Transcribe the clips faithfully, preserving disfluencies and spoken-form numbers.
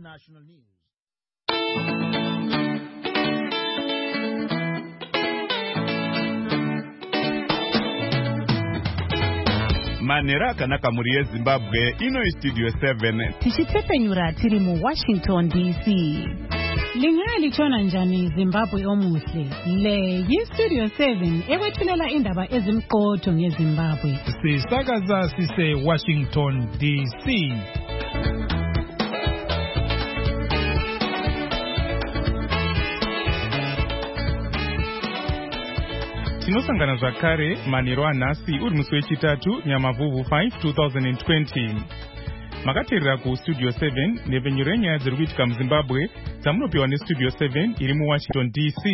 international news. Manera kanaka muri yeZimbabwe ino studio seven. Tichitepenyura tiri mu Washington D C. Lingali chona njani Zimbabwe omuhle. Le yi studio seven ewethulela indaba ezimqotho ngeZimbabwe. Sisakaza sise Washington D C. Tinosangana zvakare manheru anhasi uri musi wechitatu nyamavhuvhu five two thousand twenty. Makateerera kustudio seven nepfenyuro yenyaya dziri kuitika muZimbabwe dzamunopiwa nestudio seven iri muWashington D C.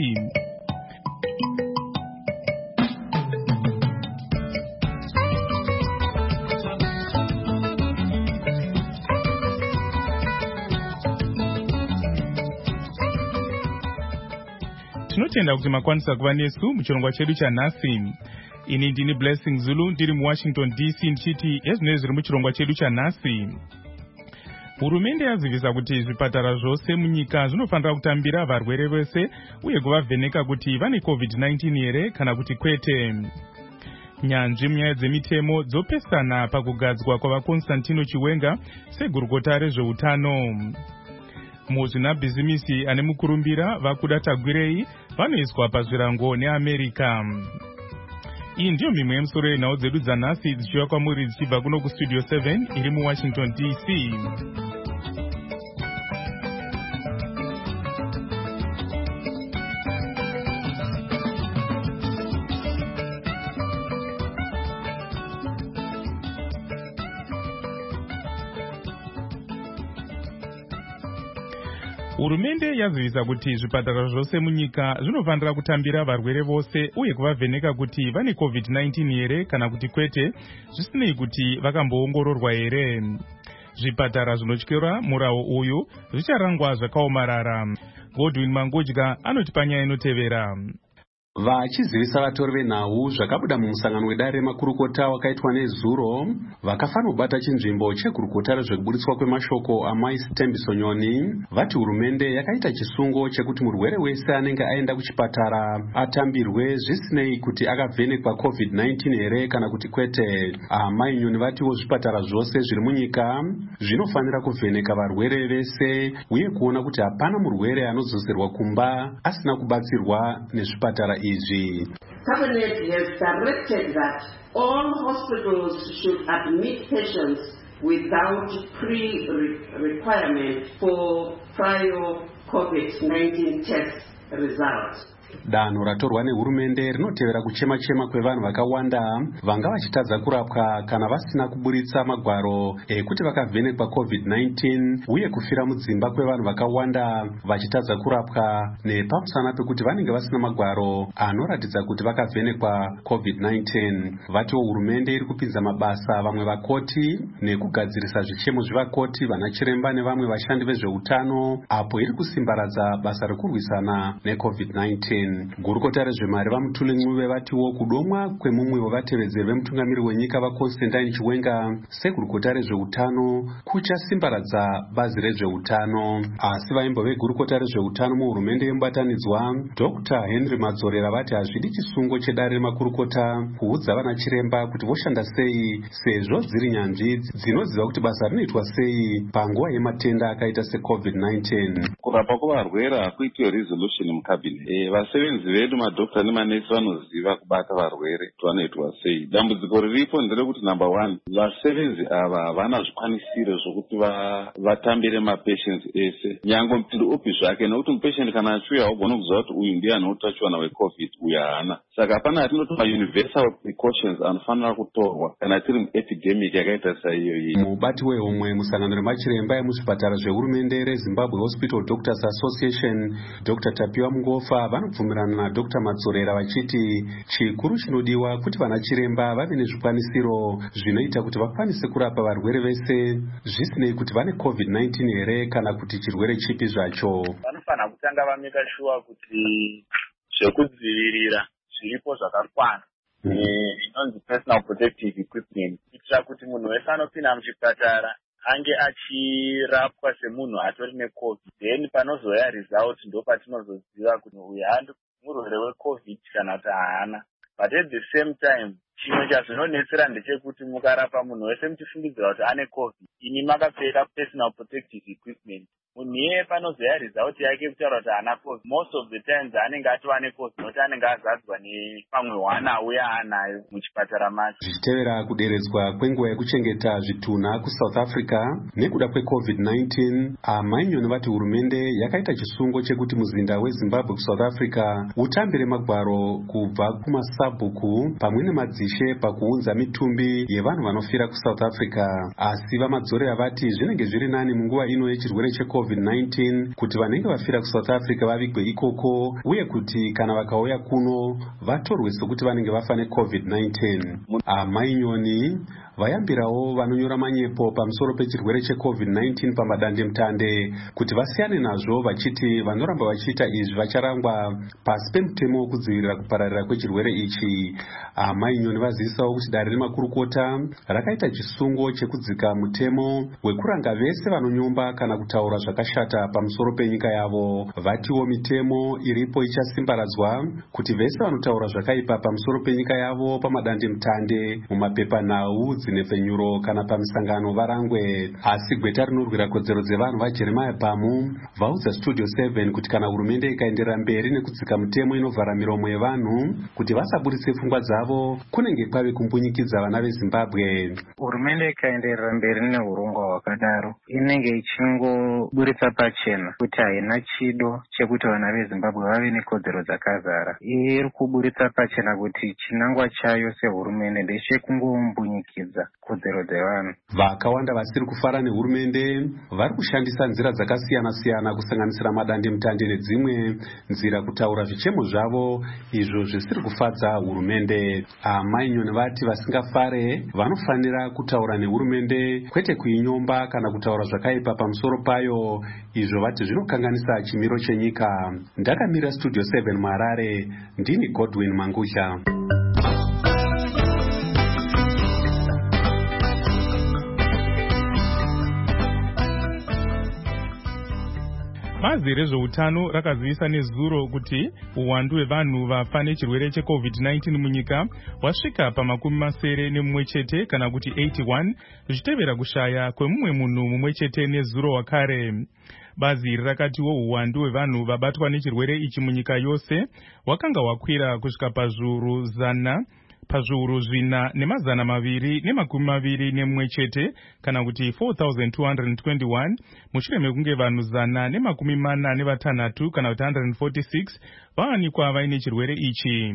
Tinotenda kuti makwanisa kuva nesu muchirongwa chedu chanhasi. Ini ndini Blessing Zulu ndiri muWashington D C ndichiti ezvinenge zviri muchirongwa chedu chanhasi. Hurumende yazivisa kuti zvipatara zvose munyika zvinofanira kutambira varwere vese uye kuvavheneka kuti vane covid nineteen here kana kuti kwete. Nyanzvi munyaya dzemitemo dzopesana pakugadzwa kwavaConstantino Chiwenga segurukota rezveutano. Muzvinabhizimisi ane mukurumbira vakuda tagwirei vanoiswa pazvirango neAmerica. Iyi ndiyo mimwe yemusoro yenhau dzedu dzanhasi dzichiuya kwamuri dzichibva kuno kustudio seven iri muWashington D C. Hurumende yazivisa kuti zvipatara zvose munyika zvinofanira kutambira varwere vose uye kuvavheneka kuti vane covid nineteen here kana kuti kwete, zvisinei kuti vakamboongororwa here. Zvipatara zvinotyira murawo uyu zvicharangwa zvakaomarara. Godwin Mangudya anoti panyaya inotevera. Vachizivisa vatori venhau zvakabuda mumusangano wedare remakurukota wakaitwa nezuro, vakafanira kubata chinzvimbo chegurukota rezvekuburitswa kwemashoko amai Stembi Sonyoni, vati hurumende yakaita chisungo chekuti murwere wese anenge aenda kuchipatara atambirwe zvisinei kuti akavhenekwa covid nineteen here kana kuti kwete. Amai Nyoni vatiwo zvipatara zvose zviri munyika zvinofanira kuvheneka varwere vese uye kuona kuti hapana murwere anodzoserwa kumba asina kubatsirwa nezvipatara izvi. Cabinet has directed that all hospitals should admit patients without pre-requirement for prior covid nineteen test results. Danho ratorwa nehurumende rinotevera kuchema-chema kwevanhu vakawanda vanga vachitadza kurapwa kana vasina kuburitsa magwaro ekuti vakavhenekwa covid nineteen uye kufira mudzimba kwevanhu vakawanda vachitadza kurapwa nepamusana pekuti vanenge vasina magwaro anoratidza kuti vakavhenekwa covid nineteen. Vatiwo hurumende iri kupinza mabasa vamwe vakoti nekugadzirisa zvichemo zvevakoti, vanachiremba nevamwe vashandi vezveutano apo iri kusimbaradza basa rekurwisana necovid nineteen. Gurukota rezvemari vaMutuli Ncube vatiwo kudomwa kwemumwe wevatevedzeri vemutungamiri wenyika vaConstantino Chiwenga segurukota rezveutano kuchasimbaradza bazi rezveutano. Asi vaimbo vegurukota rezveutano muhurumende yemubatanidzwa Doctor Henry Madzorera vati hazvidi chisungo chedare remakurukota kuudza vanachiremba kuti voshanda sei sezvo dziri nyanzvi dzinoziva kuti basa rinoitwa sei panguva yematenda akaita secovid nineteen. Kurapa kuvarwere hakuitiwe resolution mucabinet. E, vasevenzi vedu madokta nemanesi vanoziva kubata varwere kuti vanoitwa sei. Dambudziko riripo nderekuti number one, vasevenzi ava havana zvikwanisiro zvokuti vatambire mapatients ese nyange mupindo upi zvake, nekuti mupatient kana achiuya haugoni kuziva kuti uyu ndiye ane utachiona hwecovid uyu haana. Saka hapana atinoti ma-universal precautions anofanira kutorwa kana tiri muepidemic yakaita saiyoyi. Mubati wehomwe musangano remachiremba emuzvipatara zvehurumende reZimbabwe Hospital Doctors Association Doctor Tapiwa Mungofa vanobvumirana naDoctor Madzorera vachiti chikuru chinodiwa kuti vanachiremba vave nezvikwanisiro zvinoita kuti vakwanise kurapa varwere vese zvisinei kuti vane covid nineteen here kana kuti chirwere chipi zvacho. Vanofanira kutanga vameka shuwa kuti zvekudzivirira zviripo zvakakwana. Inonzi personal protective equipment kuitira kuti munhu wese anopinda muchipatara ange achirapwa semunhu atori necovid, then panozouya result ndo patinozoziva kuti uyu handi murwere wecovid kana kuti haana. But at the same time, chimwe chazvinonetsera ndechekuti mukarapa munhu wese muchifungidzira kuti ane covid, ini makapfeka personal protective equipment, munhu iye panozoya result yake kutaura kuti haana covid, most of the times anenge atova necovid nokuti anenge azadzwa nepamwe waanauya anayo muchipatara macho. Zvichitevera kuderedzwa kwenguva yekuchengeta zvitunha kuSouth Africa nekuda kwecovid nineteen, amainyoni vati hurumende yakaita chisungo chekuti muzinda weZimbabwe kuSouth Africa utambire magwaro kubva kumasabhuku pamwe nemadzishe pakuunza mitumbi yevanhu vanofira kuSouth Africa. Asi vamadzorera vati zvinenge zviri nani munguva ino yechirwere checovid nineteen kuti vanenge vafira kuSouth Africa vavigwe ikoko, uye kuti kana vakauya kuno vatorwe sokuti vanenge vafa necovid nineteen. Amainyoni vayambirawo vanonyora manyepo pamusoro pechirwere checovid nineteen pamadandemutande kuti vasiyane nazvo, vachiti vanoramba vachiita izvi vacharangwa pasi pemutemo wekudzivirira kupararira kwechirwere ichi. Amainyoni vazivisawo kuti dare remakurukota rakaita chisungo chekudzika mutemo wekuranga vese vanonyomba kana kutaura zvakashata pamusoro penyika yavo. Vatiwo mitemo iripo ichasimbaradzwa kuti vese vanotaura zvakaipa pamusoro penyika yavo pamadandemutande, mumapepanhau, dzinepfenyuro kana pamisangano varangwe. Asi gweta rinorwira kodzero dzevanhu vaJeremiah Pamu vaudza Studio seven kuti kana hurumende ikaenderera mberi nekudzika mutemo inovhara miromo yevanhu kuti vasaburitse pfungwa dzavo, kunenge kwave kumbunyikidza vana veZimbabwe. Hurumende ikaenderera mberi neurongwa hwakadaro inenge ichingoburitsa pachena kuti haina chido chekuti vana veZimbabwe vave nekodzero dzakazara. Iri kuburitsa pachena kuti chinangwa chayo sehurumende ndechekungombunyikidza kodzero dzevanhu. Vakawanda vasiri kufara nehurumende vari kushandisa nzira dzakasiyana-siyana kusanganisira madandemutande nedzimwe nzira kutaura zvichemo zvavo izvo zvisiri kufadza hurumende. Amainyoni vati vasingafare vanofanira kutaura nehurumende, kwete kuinyomba kana kutaura zvakaipa pamusoro payo, izvo vati zvinokanganisa chimiro chenyika. Ndakamira Studio seven muHarare, ndini Godwin Mangusha. Bazi rezveutano rakazivisa nezuro kuti uwandu hwevanhu vafa nechirwere checovid nineteen munyika wasvika pamakumi masere nemumwe chete kana kuti eighty-one, zvichitevera kushaya kwemumwe munhu mumwe chete nezuro wakare. Bazi iri rakatiwo uwandu hwevanhu vabatwa nechirwere ichi munyika yose wakanga wakwira kusvika pazviuru zana pazviuru zvina nemazana maviri nemakumi maviri nemumwe chete kana kuti four thousand two hundred twenty-one mushure mekunge vanhu zana nemakumi mana nevatanhatu kana kuti one hundred forty-six vawanikwa vaine chirwere ichi.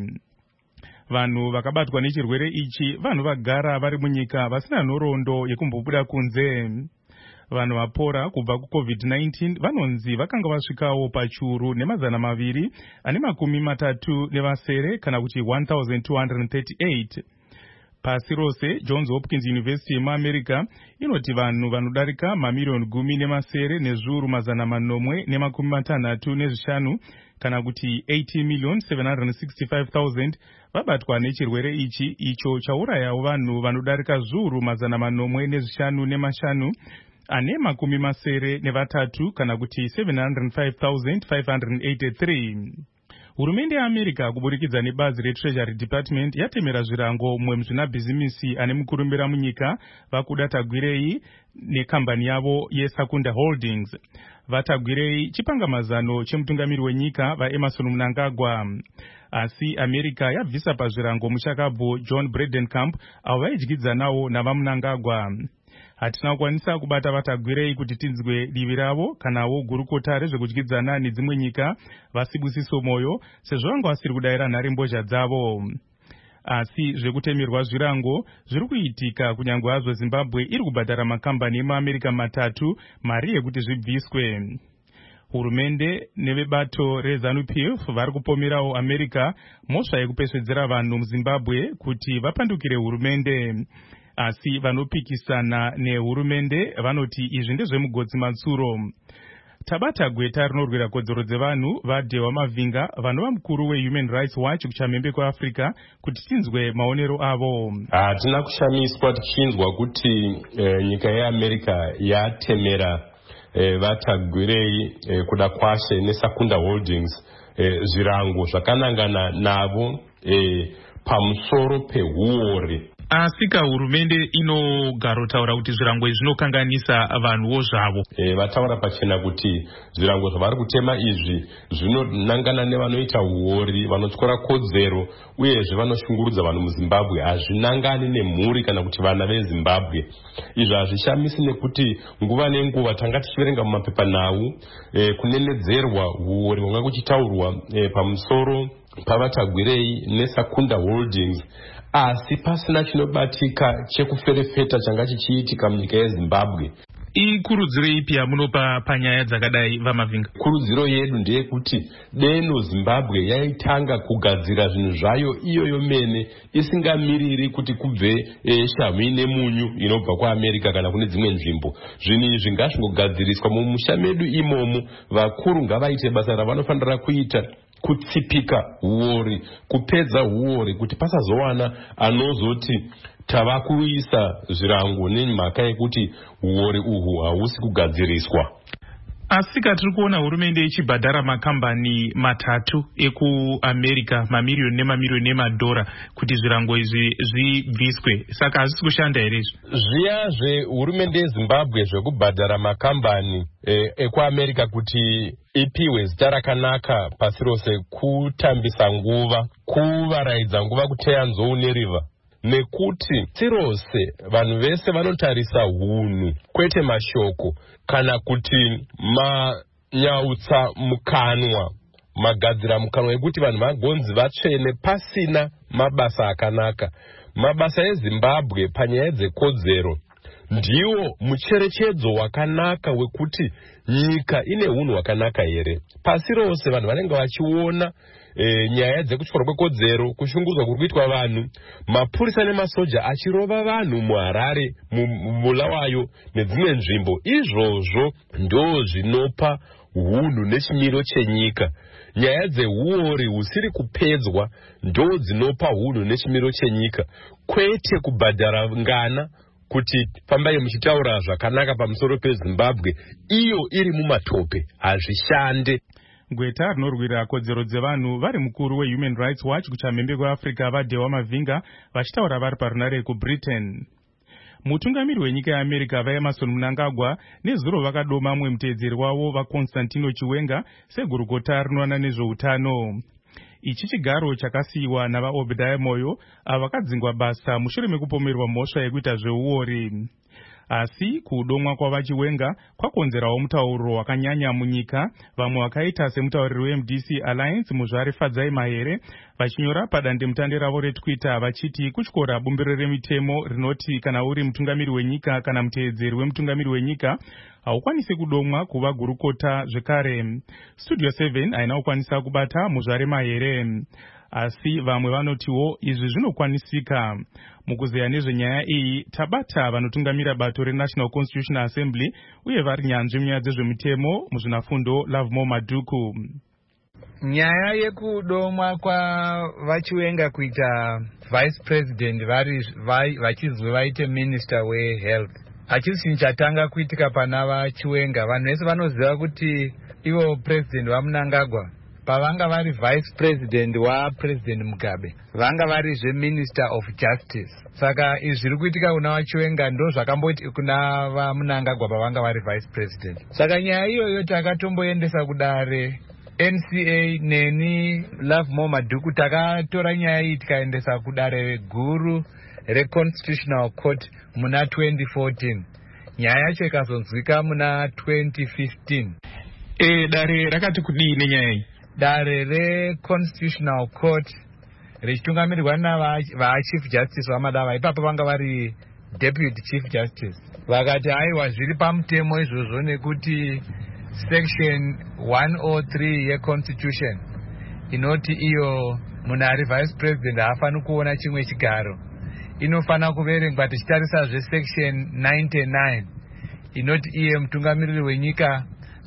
Vanhu vakabatwa nechirwere ichi vanhu vagara vari munyika vasina nhoroondo yekumbobuda kunze. Vanhu vapora kubva kucovid nineteen vanonzi vakanga vasvikawo pachiuru nemazana maviri ane makumi matatu nevasere kana kuti one thousand two hundred thirty-eight. Pasi rose Johns Hopkins University yemuAmerica inoti vanhu vanodarika mamiriyoni gumi nemasere nezviuru mazana manomwe nemakumi matanhatu nezvishanu kana kuti eighty million seven hundred sixty-five thousand vabatwa nechirwere ichi, icho chaurayawo vanhu vanodarika zviuru mazana manomwe nezvishanu nemashanu ane makumi masere nevatatu kana kuti seven hundred five thousand five hundred eighty-three. Hurumende yeAmerica kuburikidza nebazi reTreasury Department yatemera zvirango mumwe muzvinabhizimisi ane mukurumbira munyika vakuda Tagwirei nekambani yavo yeSakunda Holdings. VaTagwirei chipangamazano chemutungamiri wenyika vaEmerson Mnangagwa. Asi America yabvisa pazvirango muchakabvo John Bredenkamp avo vaidyidzanawo navaMnangagwa. Hatina kukwanisa kubata vaTagwirei kuti tinzwe divi ravo kanawo gurukota rezvekudyidzana nedzimwe nyika Vasibusiso Moyo sezvo vanga vasiri kudayira nharembozha dzavo. Asi zvekutemerwa zvirango zviri kuitika kunyange hazvo Zimbabwe iri kubhadhara makambani emuAmerica matatu mari yekuti zvibviswe. Hurumende nevebato reZANU-P F vari kupomerawo America mhosva yekupesvedzera vanhu muZimbabwe kuti vapandukire hurumende. Asi vanopikisana nehurumende vanoti izvi ndezvemugodzi matsuro. Tabata gweta rinorwira kodzero dzevanhu vaDhewa Mavinga vanova mukuru weHuman Rights Watch kuchamhembe kweAfrica kuti tinzwe maonero avo. Hatina kushamiswa tichinzwa kuti e, nyika yeAmerica yatemera e, vatagwirei e, kuda kwashe neSakunda Holdings e, zvirango zvakanangana navo e, pamusoro pehuori. Asika hurumende inogarotaura kuti zvirango izvi zvinokanganisa vanhuwo zvavo. E, vataura pachena kuti zvirango zvavari kutema izvi zvinonangana nevanoita huori, vanotyora kodzero uyezve vanoshungurudza vanhu muZimbabwe. Hazvinangani nemhuri kana kuti vana veZimbabwe. Izvi hazvishamisi nekuti nguva nenguva tanga tichiverenga mumapepanhau e, kunenedzerwa huori hwanga kuchitaurwa e, pamusoro pavatagwirei neSakunda Holdings, asi pasina chinobatika chekuferefeta changa chichiitika munyika yeZimbabwe. Ikurudziro ipi yamunopa panyaya dzakadai vaMavinga? Kurudziro yedu ndeyekuti deno Zimbabwe yaitanga kugadzira zvinhu zvayo iyo yomene isingamiriri kuti kubve e, shamhu nemunyu inobva kuAmerica kana kune dzimwe nzvimbo. Zvinhu izvi ngazvingogadziriswa mumusha medu imomo. Vakuru ngavaite basa ravanofanira kuita, kutsipika huori, kupedza huori, kuti pasazowana anozoti tava kuisa zvirango nemhaka yekuti huori uhu hausi kugadziriswa. Asika tiri kuona hurumende ichibhadhara makambani matatu ekuAmerica mamiriyoni nemamiriyoni emadhora kuti zvirango izvi zvibviswe. Saka hazvisi kushanda here izvi? Zviya zvehurumende yeZimbabwe zvekubhadhara makambani e, ekuAmerica kuti ipiwe zita rakanaka pasi rose, kutambisa nguva, kuvaraidza nguva kuteya nzou neriva. Nekuti tirose vanhu vese vanotarisa hunhu kwete mashoko, kana kuti manyautsa mukanwa, magadzira mukanwa ekuti vanhu vagonzi vatsvene pasina mabasa akanaka. Mabasa eZimbabwe panyaya dzekodzero ndiwo mucherechedzo wakanaka wekuti nyika ine hunhu hwakanaka here. Pasi rose vanhu vanenge vachiona E, nyaya dzekutyora kwekodzero, kushungurudzwa kuri kuitwa vanhu, mapurisa nemasoja achirova vanhu muHarare, muBulawayo nedzimwe nzvimbo. Izvozvo ndo zvinopa hunhu nechimiro chenyika. Nyaya dzehuori husiri kupedzwa ndo dzinopa hunhu nechimiro chenyika, kwete kubhadhara ngana kuti fambai muchitaura zvakanaka pamusoro peZimbabwe iyo iri mumatope. Hazvishande. Gweta rinorwira kodzero dzevanhu vari mukuru weHuman Rights Watch kuchamhembe kweAfrica vaDhewa Mavinga vachitaura vari parunare kuBritain. Mutungamiri wenyika yeAmerica vaEmerson Mnangagwa nezuro vakadoma mumwe muteedzeri wavo vaConstantino Chiwenga segurukota rinoona nezveutano. Ichi chigaro chakasiyiwa navaObadiah Moyo ava vakadzingwa basa mushure mekupomerwa mhosva yekuita zveuori. Asi kudomwa kwavaChiwenga kwakonzerawo mutauro wakanyanya munyika. Vamwe vakaita semutauriri weM D C Alliance Muzvare Fadzai Mahere vachinyora padandemutande ravo reTwitter vachiti kutyora bumbiro remitemo rinoti kana uri mutungamiri wenyika kana muteedzeri wemutungamiri wenyika haukwanisi kudomwa kuva gurukota zvekare. Studio seven haina kukwanisa kubata Muzvare Mahere, asi vamwe vanotiwo izvi zvinokwanisika. Mukuzeya nezvenyaya iyi tabata vanotungamira bato reNational Constitutional Assembly uye vari nyanzvi munyaya dzezvemitemo muzvinafundo Lovemore Madhuku. Nyaya yekudomwa kwavaChiwenga kuita vice president vari vachizwe vaite minister wehealth hachisi chinhu chatanga kuitika pana vaChiwenga. Vanhu vese vanoziva kuti ivo president vaMnangagwa pavanga vari vice president wapresident Mugabe vanga vari zveminister of justice. Saka izvi zviri kuitika kuna vaChiwenga ndo zvakamboti kuna vaMnangagwa pavanga vari vice president. Saka nyaya iyoyo takatomboendesa kudare N C A neni Lovemore Madhuku takatora nyaya iyi tikaendesa kudare guru reConstitutional Court muna twenty fourteen. Nyaya yacho ikazonzwika muna twenty fifteen. E, dare rakati kudii nenyaya iyi? Dare reConstitutional Court richitungamirirwa navaChief Justice vaMadava, ipapo vanga vari Deputy Chief Justice, vakati haiwa zviri pamutemo izvozvo nekuti section one oh three yeConstitution inoti iyo munhu ari vice president haafani kuona chimwe chigaro, inofana kuverengwa tichitarisa zvesection ninety-nine inoti iye mutungamiriri wenyika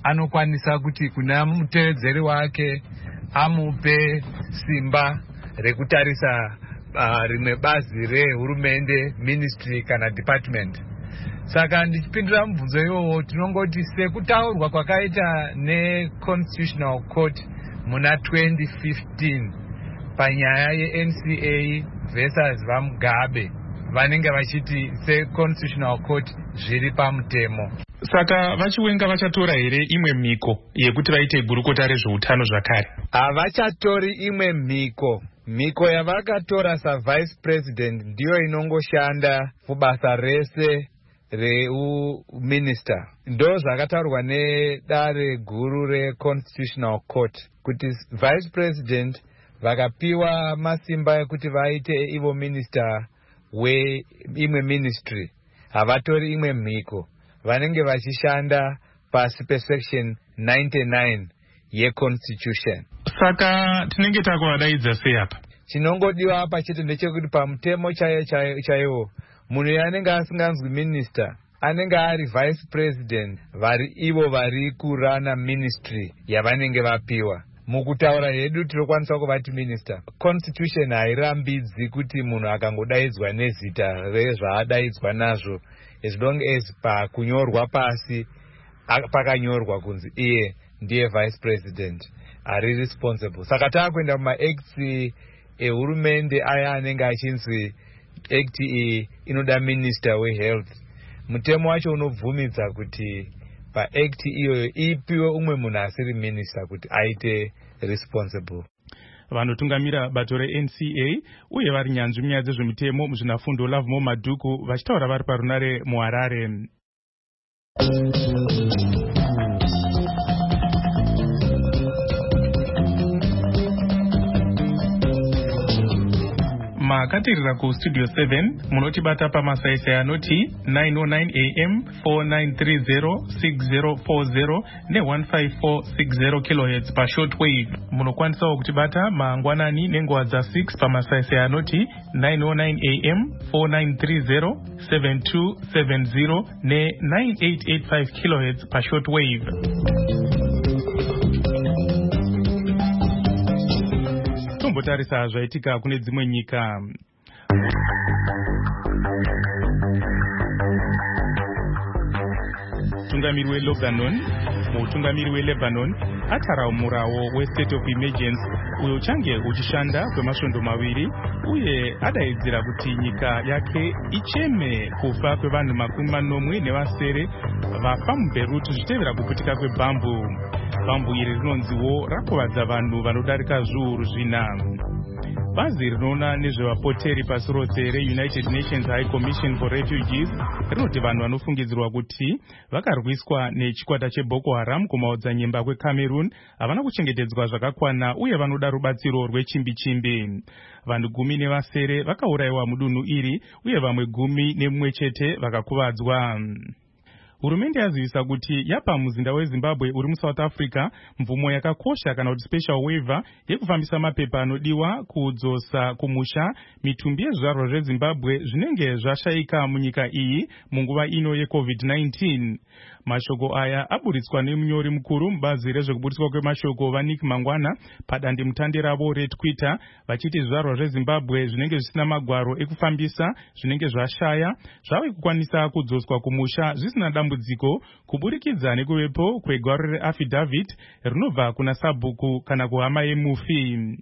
anokwanisa kuti kuna mutevedzeri wake amupe simba rekutarisa uh, rimwe bazi rehurumende, ministry kana department. Saka ndichipindura mubvunzo iwowo tinongoti sekutaurwa kwakaita neConstitutional Court muna twenty fifteen panyaya yeN C A versus vaMugabe vanenge vachiti seConstitutional Court zviri pamutemo. Saka vachiwenga vachatora here imwe mhiko yekuti vaite gurukota rezveutano zvakare? Havachatori imwe mhiko. Mhiko yavakatora savice president ndiyo inongoshanda kubasa rese reuminister. Ndo zvakataurwa nedare guru reConstitutional Court kuti vice president vakapiwa masimba ekuti vaite ivo minister weimwe ministry, havatori imwe mhiko, vanenge vachishanda pasi pesection ninety-nine yeconstitution. Saka tinenge takuvadaidza sei apa? Chinongodiwa apa chete ndechekuti pamutemo chaiwo chaiwo munhu yanenge asinganzwi minister anenge ari vice president vari ivo vari kurana ministry yavanenge vapiwa. Mukutaura hedu tinokwanisa kuvati minister. Constitution hairambidzi kuti munhu akangodaidzwa nezita rezvaadaidzwa nazvo, as long as pakunyorwa pasi pakanyorwa kunzi iye ndiye vice president ari responsible. Saka taakuenda mumaacts ehurumende aya anenge achinzi act iyi inoda minister wehealth. Mutemo wacho unobvumidza kuti paact iyoyo ipiwe umwe munhu asiri minister kuti aite responsible. Vanotungamira bato reN C A uye vari nyanzvi munyaya dzezvemitemo muzvinafundo Lovemore Madhuku vachitaura vari parunare muHarare. Makatirira kustudio seven munotibata pamasaisai anoti nine oh nine A M, four nine three zero, six zero four zero ne one five four six zero kilohertz pa shortwave. Munokwanisawo kutibata mangwanani nenguva dza six pamasaisai anoti nine oh nine A M, four nine three zero, seven two seven zero ne nine eight eight five kilohertz pa shortwave. Tombotarisa zvaitika kune dzimwe nyika. Mutungamiri weLebanon, mutungamiri weLebanon ataramurawo westate of emergency uyo uchange uchishanda kwemasvondo maviri uye adaidzira kuti nyika yake icheme kufa kwevanhu makumi manomwe nevasere vafa muBeirut zvichitevera kuputika kwebhambu. Bhambu iri rinonziwo rakuvadza vanhu vanodarika zviuru zvina. Bazi rinoona nezvevapoteri pasi rose reUnited Nations High Commission for Refugees rinoti vanhu vanofungidzirwa kuti vakarwiswa nechikwata cheBoko Haram kumaodzanyemba kweCameroon havana kuchengetedzwa zvakakwana uye vanoda rubatsiro rwechimbi-chimbi. Vanhu gumi nevasere vakaurayiwa mudunhu iri uye vamwe gumi nemumwe chete vakakuvadzwa. Hurumende yazivisa kuti yapa muzinda weZimbabwe uri muSouth Africa mvumo yakakosha kana kuti special waiver yekufambisa mapepa anodiwa kudzosa kumusha mitumbi yezvizvarwa zveZimbabwe zvinenge zvashaika munyika iyi munguva ino yeCovid nineteen. Mashoko aya aburitswa nemunyori mukuru mubazi rezvekuburitswa kwemashoko vaNick Mangwana padandemutande ravo reTwitter vachiti zvizvarwa zveZimbabwe zvinenge zvisina magwaro ekufambisa zvinenge zvashaya zvave kukwanisa kudzoswa kumusha zvisina dambudziko kuburikidza nekuvepo kwegwaro reaffidavit rinobva kuna sabhuku kana kuhama yemufi.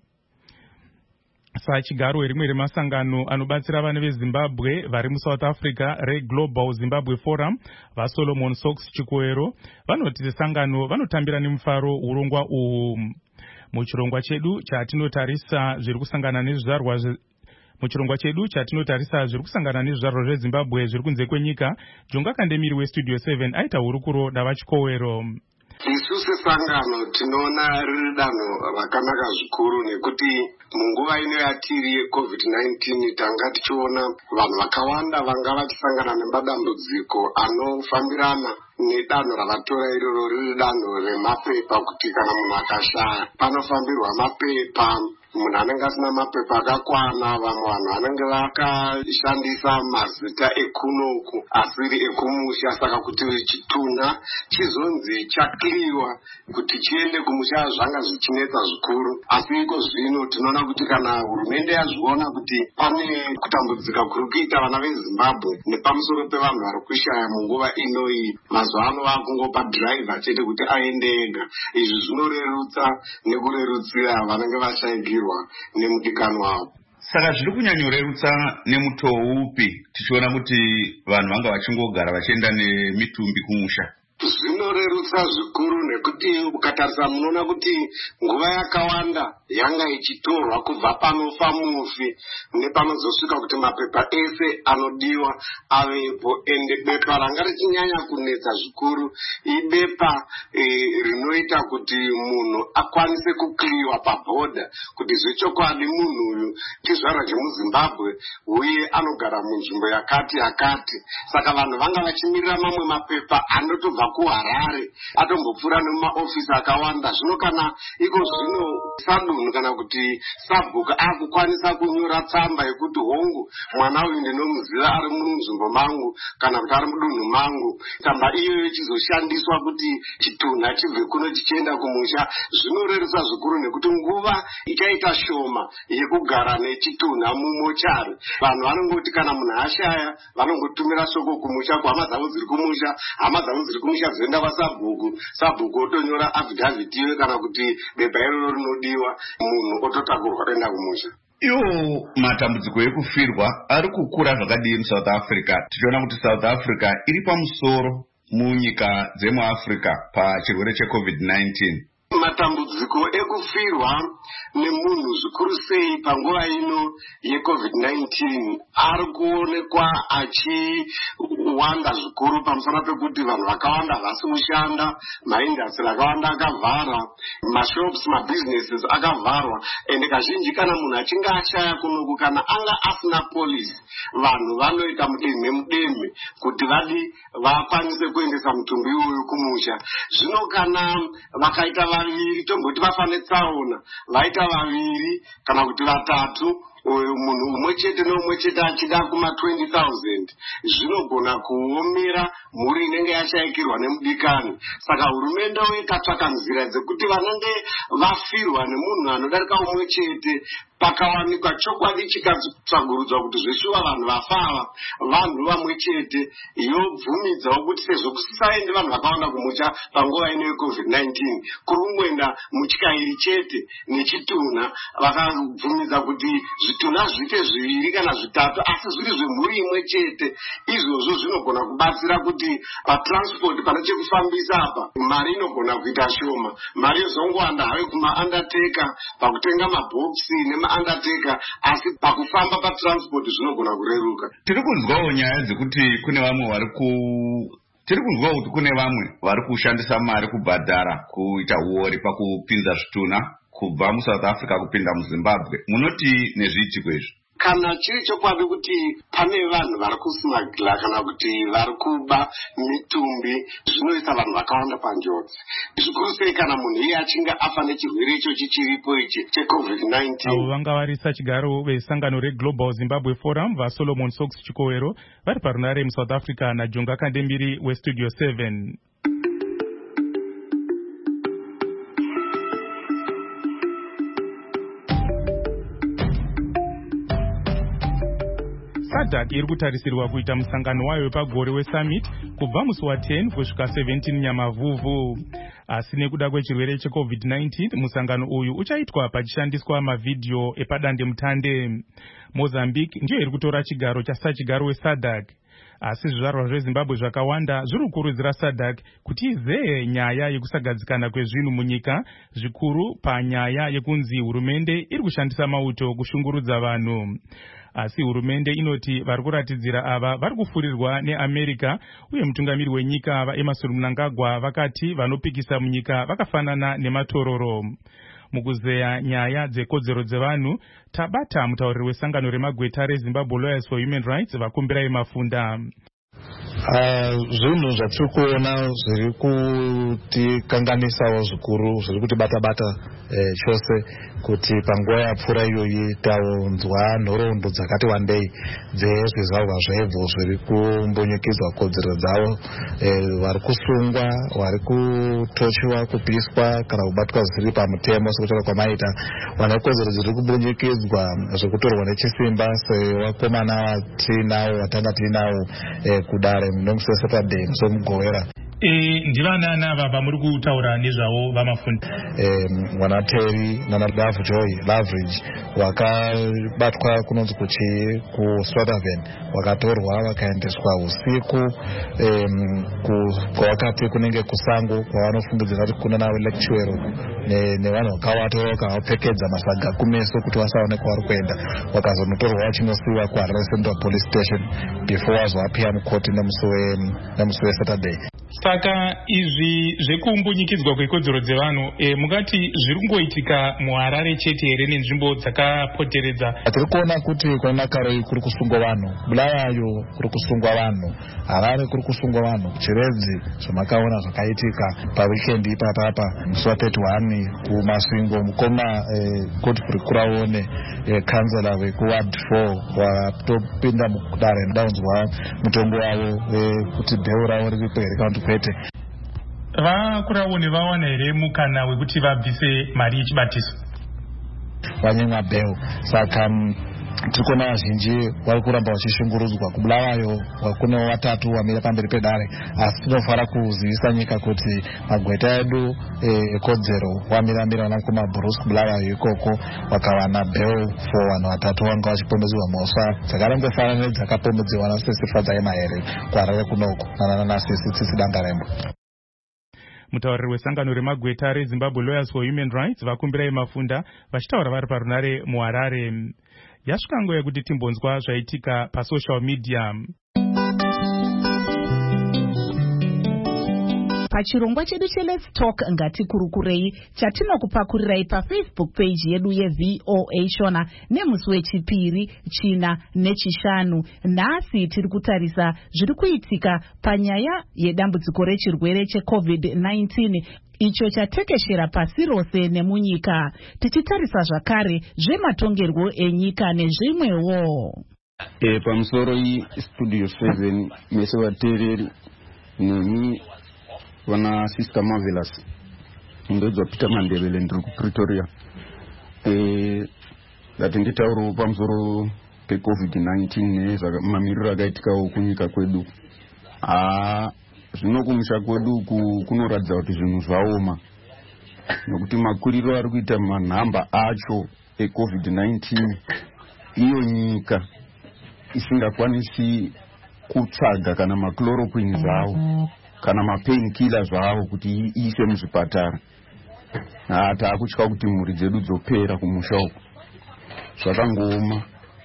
Sachigaro rimwe remasangano anobatsira vana veZimbabwe vari muSouth Africa reGlobal Zimbabwe Forum vaSolomon Sox Chikoero vanoti sangano vanotambira nemufaro urongwa uhu. Muchirongwa chedu chatinotarisa zviri kusangana nezvizvarwa Muchirongwa chedu chatinotarisa zviri kusangana nezvizvarwa zveZimbabwe zviri kunze kwenyika, Jonga Kandemiri weStudio seven aita hurukuro dava Chikowero. Isu sesangano tinoona riri danho rakanaka zvikuru nekuti munguva ino yatiri yeCovid nineteen tanga tichiona vanhu vakawanda vanga vachisangana nemadambudziko anofambirana nedanho ravatora iroro riri danho remapepa kuti kana munhu akashaya panofambirwa mapepa munhu anenge asina mapepa akakwana, vamwe vanhu vanenge vakashandisa mazita ekunoku asiri ekumusha, saka kuti chitunha chizonzi chakliwa kuti chiende kumusha zvanga zvichinetsa zvikuru. Asi iko zvino tinoona kuti kana hurumende yazviona kuti pane kutambudzika kuri kuita vana veZimbabwe nepamusoro pevanhu vari kushaya munguva inoyi, mazuva ano vakungopa dhiraivha chete kuti aende ega. Izvi zvinorerutsa nekurerutsira vanenge vashayikirwa nemudikani wavo. Saka zviri kunyanyorerutsa nemutoo upi tichiona kuti vanhu vanga vachingogara vachienda nemitumbi kumusha? Zvinorerutsa zvikuru nekuti ukatarisa munoona kuti nguva yakawanda yanga ichitorwa kubva panofa mufi nepanozosvika kuti mapepa ese anodiwa avepo. Ende bepa ranga richinyanya kunetsa zvikuru ibepa e, rinoita kuti munhu akwanise kukliwa pabhodha kuti zvechokwadi munhu uyu chizvarwa chemuZimbabwe uye anogara munzvimbo yakati yakati. Saka vanhu vanga vachimirira mamwe mapepa anotobva kuHarare atombopfuura nemaofisi akawanda. Zvino kana iko zvino sadunhu kana kuti sabhuku akukwanisa kunyora tsamba yekuti hongu mwana uyu ndinomuziva ari munzvimbo mangu kana kuti ari mudunhu mangu, tsamba iyoyo chizoshandiswa kuti chitunha chibve kuno chichienda kumusha. Zvinorerutsa zvikuru nekuti nguva ichaita shoma yekugara nechitunha mumochari. Vanhu vanongoti kana munhu ashaya vanongotumira shoko kumusha kuhama dzavo dziri kumusha, hama dzavo dziri kumusha dzoenda pasabhuku, sabhuku otonyora affidavit iwe kana kuti bepa iroro rinodiwa, munhu ototakurwa kuenda kumusha. Iwo matambudziko ekufirwa ari kukura zvakadii muSouth Africa, tichiona kuti South Africa iri pamusoro munyika dzemuAfrica pachirwere checovid nineteen. Matambudziko ekufirwa nemunhu zvikuru sei panguva ino yecovid nineteen ari kuonekwa achiwanda zvikuru pamusana pekuti vanhu vakawanda havasi kushanda, maindastri akawanda akavhara, mashops, mabusinesses akavharwa. Ende kazhinji kana munhu achinge ashaya kunoku, kana anga asina polisi, vanhu vanoita mudemhe mudemhe kuti vadi vakwanise kuendesa mutumbi uyu kumusha. Zvino kana vakaita vaviri, tomboti vafane tsaona, vaita vaviri kana kuti vatatu, munhu umwe chete neumwe chete achida kuma twenty thousand, zvinogona kuomera mhuri inenge yashayikirwa nemudikani. Saka hurumende ikatsvaka nzira dzekuti vanenge vafirwa nemunhu anodarika umwe chete, pakawanikwa chokwadi chikatsvagurudzwa kuti zveshuwa vanhu vafava vanhu vamwe chete, yobvumidzawo kuti sezvo kusaende vanhu vakawanda kumusha panguva ino yecovid nineteen, kuri kungoenda mutyairi chete nechitunha, vakabvumidza kuti zvitunha zviite zviviri kana zvitatu asi zviri zvemhuri imwe chete. Izvozvo zvinogona kubatsira kuti patransport, pane chekufambisa apa, mari inogona kuita shoma. Mari yozongowanda hayo kuma-undertaker pakutenga mabhokisi nema-undertaker, asi pakufamba patransport zvinogona kureruka. Tiri kunzwawo nyaya dzekuti kune vamwe vari ku tiri kunzwawo kuti kune vamwe vari kushandisa mari kubhadhara kuita uori pakupinza zvitunha kubva muSouth Africa kupinda muZimbabwe. Munoti nezviitiko izvi? Kana chiri chokwadi kuti pane vanhu vari kusmagla kana kuti vari kuba mitumbi, zvinoisa vanhu vakawanda panjodzi. Zvikuru sei kana munhu iye achinge afa nechirwere ichochi chiripo ichi checovid nineteen. Avo vanga varisa chigaro vesangano reGlobal Zimbabwe Forum vaSolomon Sox Chikowero vari parunare muSouth Africa naJonga Kandembiri weStudio seven. SADC iri kutarisirwa kuita musangano wayo wepagore weSummit kubva musi wa10 kusvika seventeen Nyamavhuvhu. Asi nekuda kwechirwere checovid nineteen, musangano uyu uchaitwa pachishandiswa mavhidhiyo epadande mutande. Mozambique ndiyo iri kutora chigaro chasachigaro weSADC. Asi zvizvarwa zveZimbabwe zvakawanda zviri kukurudzira SADC kuti izeye nyaya yekusagadzikana kwezvinhu munyika, zvikuru panyaya yekunzi hurumende iri kushandisa mauto kushungurudza vanhu. Asi hurumende inoti vari kuratidzira ava vari kufurirwa neAmerica, uye mutungamiri wenyika vaEmerson Mnangagwa vakati vanopikisa munyika vakafanana nematororo. Mukuzeya nyaya dzekodzero dzevanhu, tabata mutauriri wesangano remagweta reZimbabwe Lawyers for Human Rights Vakumbirai Mafunda. zvinhu zvatiri kuona zviri kutikanganisawo zvikuru, zviri kutibata-bata chose kuti panguva yapfuura iyoyi taunzwa nhoroondo dzakati wandei dzezvizvarwa zvaibvo zviri kumbunyikidzwa kodzero dzavo, vari kusungwa, vari kutochiwa, kupiswa kana kubatwa zvisiri pamutemo sekutaura kwamaita, vane kodzero dziri kumbunyikidzwa zvekutorwa nechisimba sevakomana vatinawo vatanga tinawo kudare munomusi weSaturday musi wemugowera. Ndivana ava vamuri kutaura nezvavo vamafunda Mwanateri nana Lovejoy Loveridge vakabatwa kunonzi kuchi kuStrothaven, vakatorwa vakaendeswa usiku kwavakati kunenge kusango kwavanofungidzira kuti kuna navo lectuero nevanhu vakawata vakavapfekedza masaga kumeso kuti vasaonekwa vari kuenda, vakazonotorwa vachinosiyiwa kuHarare Central Police Station before vazovapiwa mukoti nemusi weSaturday. Saka izvi zvekumbunyikidzwa kwekodzero dzevanhu e, mungati zviri kungoitika muHarare chete here nenzvimbo dzakapoteredza? Tiri kuona kuti kuna kare kuri kusungwa vanhu, Bulawayo kuri kusungwa vanhu, Harare kuri kusungwa vanhu, Chiredzi zvamakaona zvakaitika pawikendi ipapapa musi wa31 kuMasvingo, mukoma Godfrey Kuraone kansela wekuward four watopinda mukudare ndaunzwa mutongo wavo kuti bheu ravo riripo here kana kuti kwete. Vakuraone vawana here mukana wekuti vabvise mari yechibatiso? Vanyimwa bheu, saka tiri kuona vazhinji vari kuramba vachishungurudzwa. Kubulawayo kune vatatu vamira pamberi pedare, asi tinofara kuzivisa nyika kuti magweta edu ekodzero wamiramira vana kumaBruce Kubulawayo ikoko vakawana bheu for vanhu vatatu vanga vachipomedzerwa mhosva dzakarangofana nedzakapomedzerwa naSisifa Dzaimahere kuHarare kunoko nananasisi Tsitsi Dangarembo. Mutauriri wesangano remagweta reZimbabwe Lawyers for Human Rights vakumbirai Mafunda vachitaura vari parunare muHarare. Yasvika nguva yekuti timbonzwa zvaitika pasocial media. Pachirongwa chedu cheLet's Talk ngatikurukurei chatinokupakurirai paFacebook page yedu yeV O A Shona nemusi wechipiri, china nechishanu. Nhasi tiri kutarisa zviri kuitika panyaya yedambudziko rechirwere cheCovid nineteen icho chatekeshera pasi rose nemunyika, tichitarisa zvakare zvematongerwo enyika nezvimwewo. E, pamusoro iStudio seven mese vateereri nemi vana Sister Marvelous ndodzwa Peter Mandebele ndiri kuPretoria. E, ndati nditauro pamusoro peCovid nineteen nemamiriro akaitikawo kunyika kwedu. Ah, zvino kumusha kwedu kunoratidza kuti zvinhu zvaoma, nekuti makuriro ari kuita manhamba acho eCovid nineteen, iyo nyika isingakwanisi kutsvaga kana machloroquine zvawo kana mapain killer zvawo kuti iise muzvipatara. Taakutya kuti mhuri dzedu dzopera kumusha uku, zvakangooma.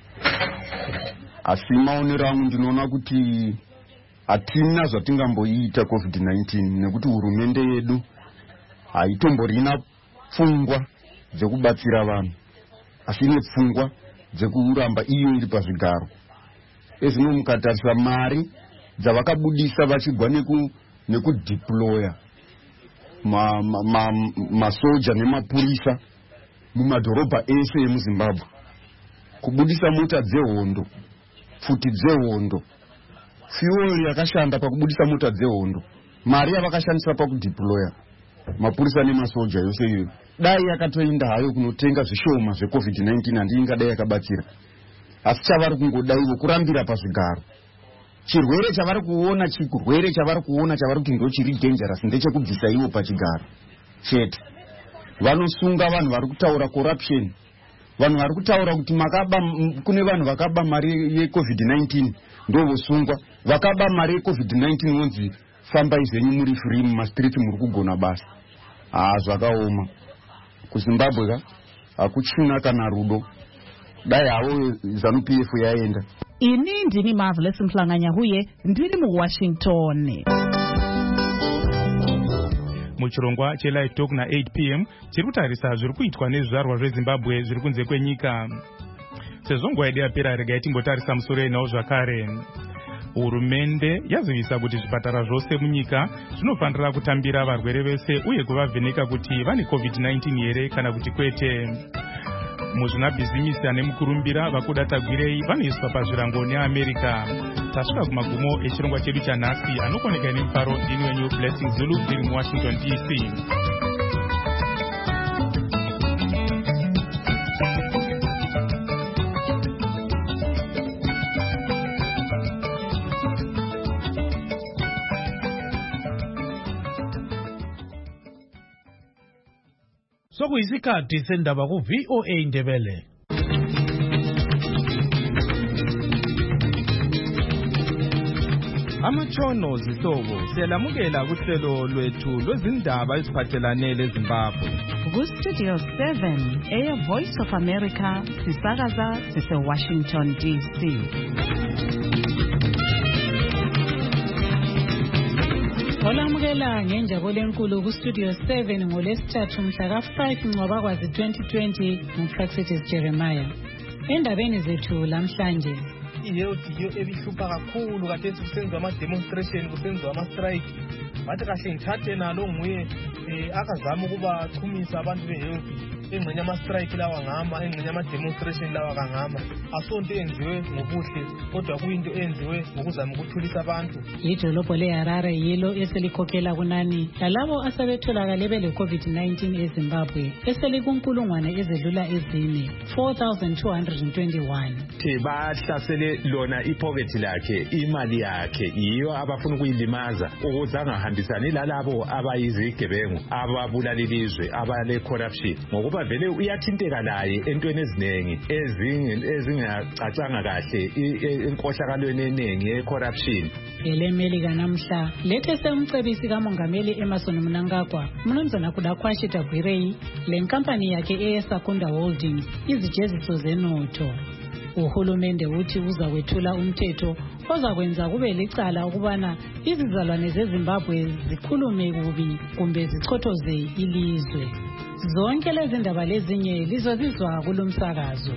Asi maonero angu ndinoona kuti hatina zvatingamboita Covid nineteen nekuti hurumende yedu haitomborina pfungwa dzekubatsira vanhu, asi ine pfungwa dzekuramba iyo iri pazvigaro. Ezvino mukatarisa mari dzavakabudisa vachigwa neku nekudeploya masoja nemapurisa mumadhorobha ese emuZimbabwe, kubudisa mota dzehondo, pfuti dzehondo, fuel yakashanda pakubudisa mota dzehondo, mari yavakashandisa pakudeploya mapurisa nemasoja yose iyo, dai yakatoenda hayo kunotenga zvishoma zveCovid nineteen handingadai yakabatsira. Asi chavari kungodaiwo kurambira pazvigaro. Chirwere chavari kuona chirwere chavari kuona chavari kuti ndo chiri dangerous ndechekubvisa ivo pachigaro chete. Vanosunga vanhu vari kutaura corruption, vanhu vari kutaura kuti makaba kune vanhu vakaba mari yeCovid nineteen ndovosungwa, vakaba mari yeCovid nineteen wonzi fambai zvenyu muri free mumastreet muri kugona basa. Ah, zvakaoma. KuZimbabwe ka hakuchina kana rudo, dai havo ZANU-P F yaenda. Ini ndini Marvelous Mhlanganyahuye ndiri muWashington. Muchirongwa cheLive Talk na eight p m tiri kutarisa zviri kuitwa nezvizvarwa zveZimbabwe zviri kunze kwenyika. Sezvo nguva yedu yapera regai timbotarisa musoro enawo zvakare. hurumende yazivisa kuti zvipatara zvose munyika zvinofanira kutambira varwere vese uye kuvavheneka kuti vane covid nineteen here kana kuti kwete. Muzvinabhizimisi ane mukurumbira vakuda tagwirei vanoiswa pazvirango neAmerica. Tasvika kumagumo echirongwa chedu chanhasi anokoneka nemufaro. Ndini wenyu Blessing Zulu ndiri muWashington D C. Sokuyisikhathi sendaba ku V O A Ndebele. Amatshono zihlobo siyalamukela kuhlelo lwethu lwezindaba eziphathelane leZimbabwe. Ku-Studio seven, Air Voice of America, sisakaza sise-Washington D C. Olamukela ngenjabulo enkulu ku-Studio seven ngolesithathu mhla ka-five Ncwabakwazi twenty twenty nguPraxitis Jeremiah. Endabeni zethu lamhlanje. I-health yiyo ebihlupha kakhulu kade kusenziwa ama-demonstration kusenziwa ama-strike. Bathi kahle ngithathe nalo nguye akazama ukuba chumisa abantu be-health engxenye ama-strike lawa ngama engxenye ama-demonstration lawa kangama. Asonto enziwe ngobuhle kodwa kuyinto enziwe ngokuzama ukuthulisa abantu. Idolobho leHarare yilo eselikhokhela kunani lalabo asebetholakale bele-covid nineteen eZimbabwe eselikunkulungwane ezedlula ezine four thousand two hundred twenty-one. The bahlasele lona ipoverty lakhe imali yakhe yiyo abafuna ukuyilimaza ukuze angahambisani lalabo abayizigebengu ababulala ilizwe abale corruption ngokuba vele uyathinteka laye entweni ezinengi ezingacacanga kahle enkohlakalweni eningi ye-corruption. Elemelika namhla lethe semcebisi kamongameli Emerson Mnangagwa Mnumzana Kudakhwashi Tagwirei lenkampani yakhe eyeSakunda Holdings izijeziso zenotho. Uhulumende uthi uza kwethula umthetho ozakwenza kube licala ukubana izizalwane zeZimbabwe zikhulume kubi kumbe zichothoze ilizwe. Zonke lezi ndaba lezinye lizozizwa kulomsakazo.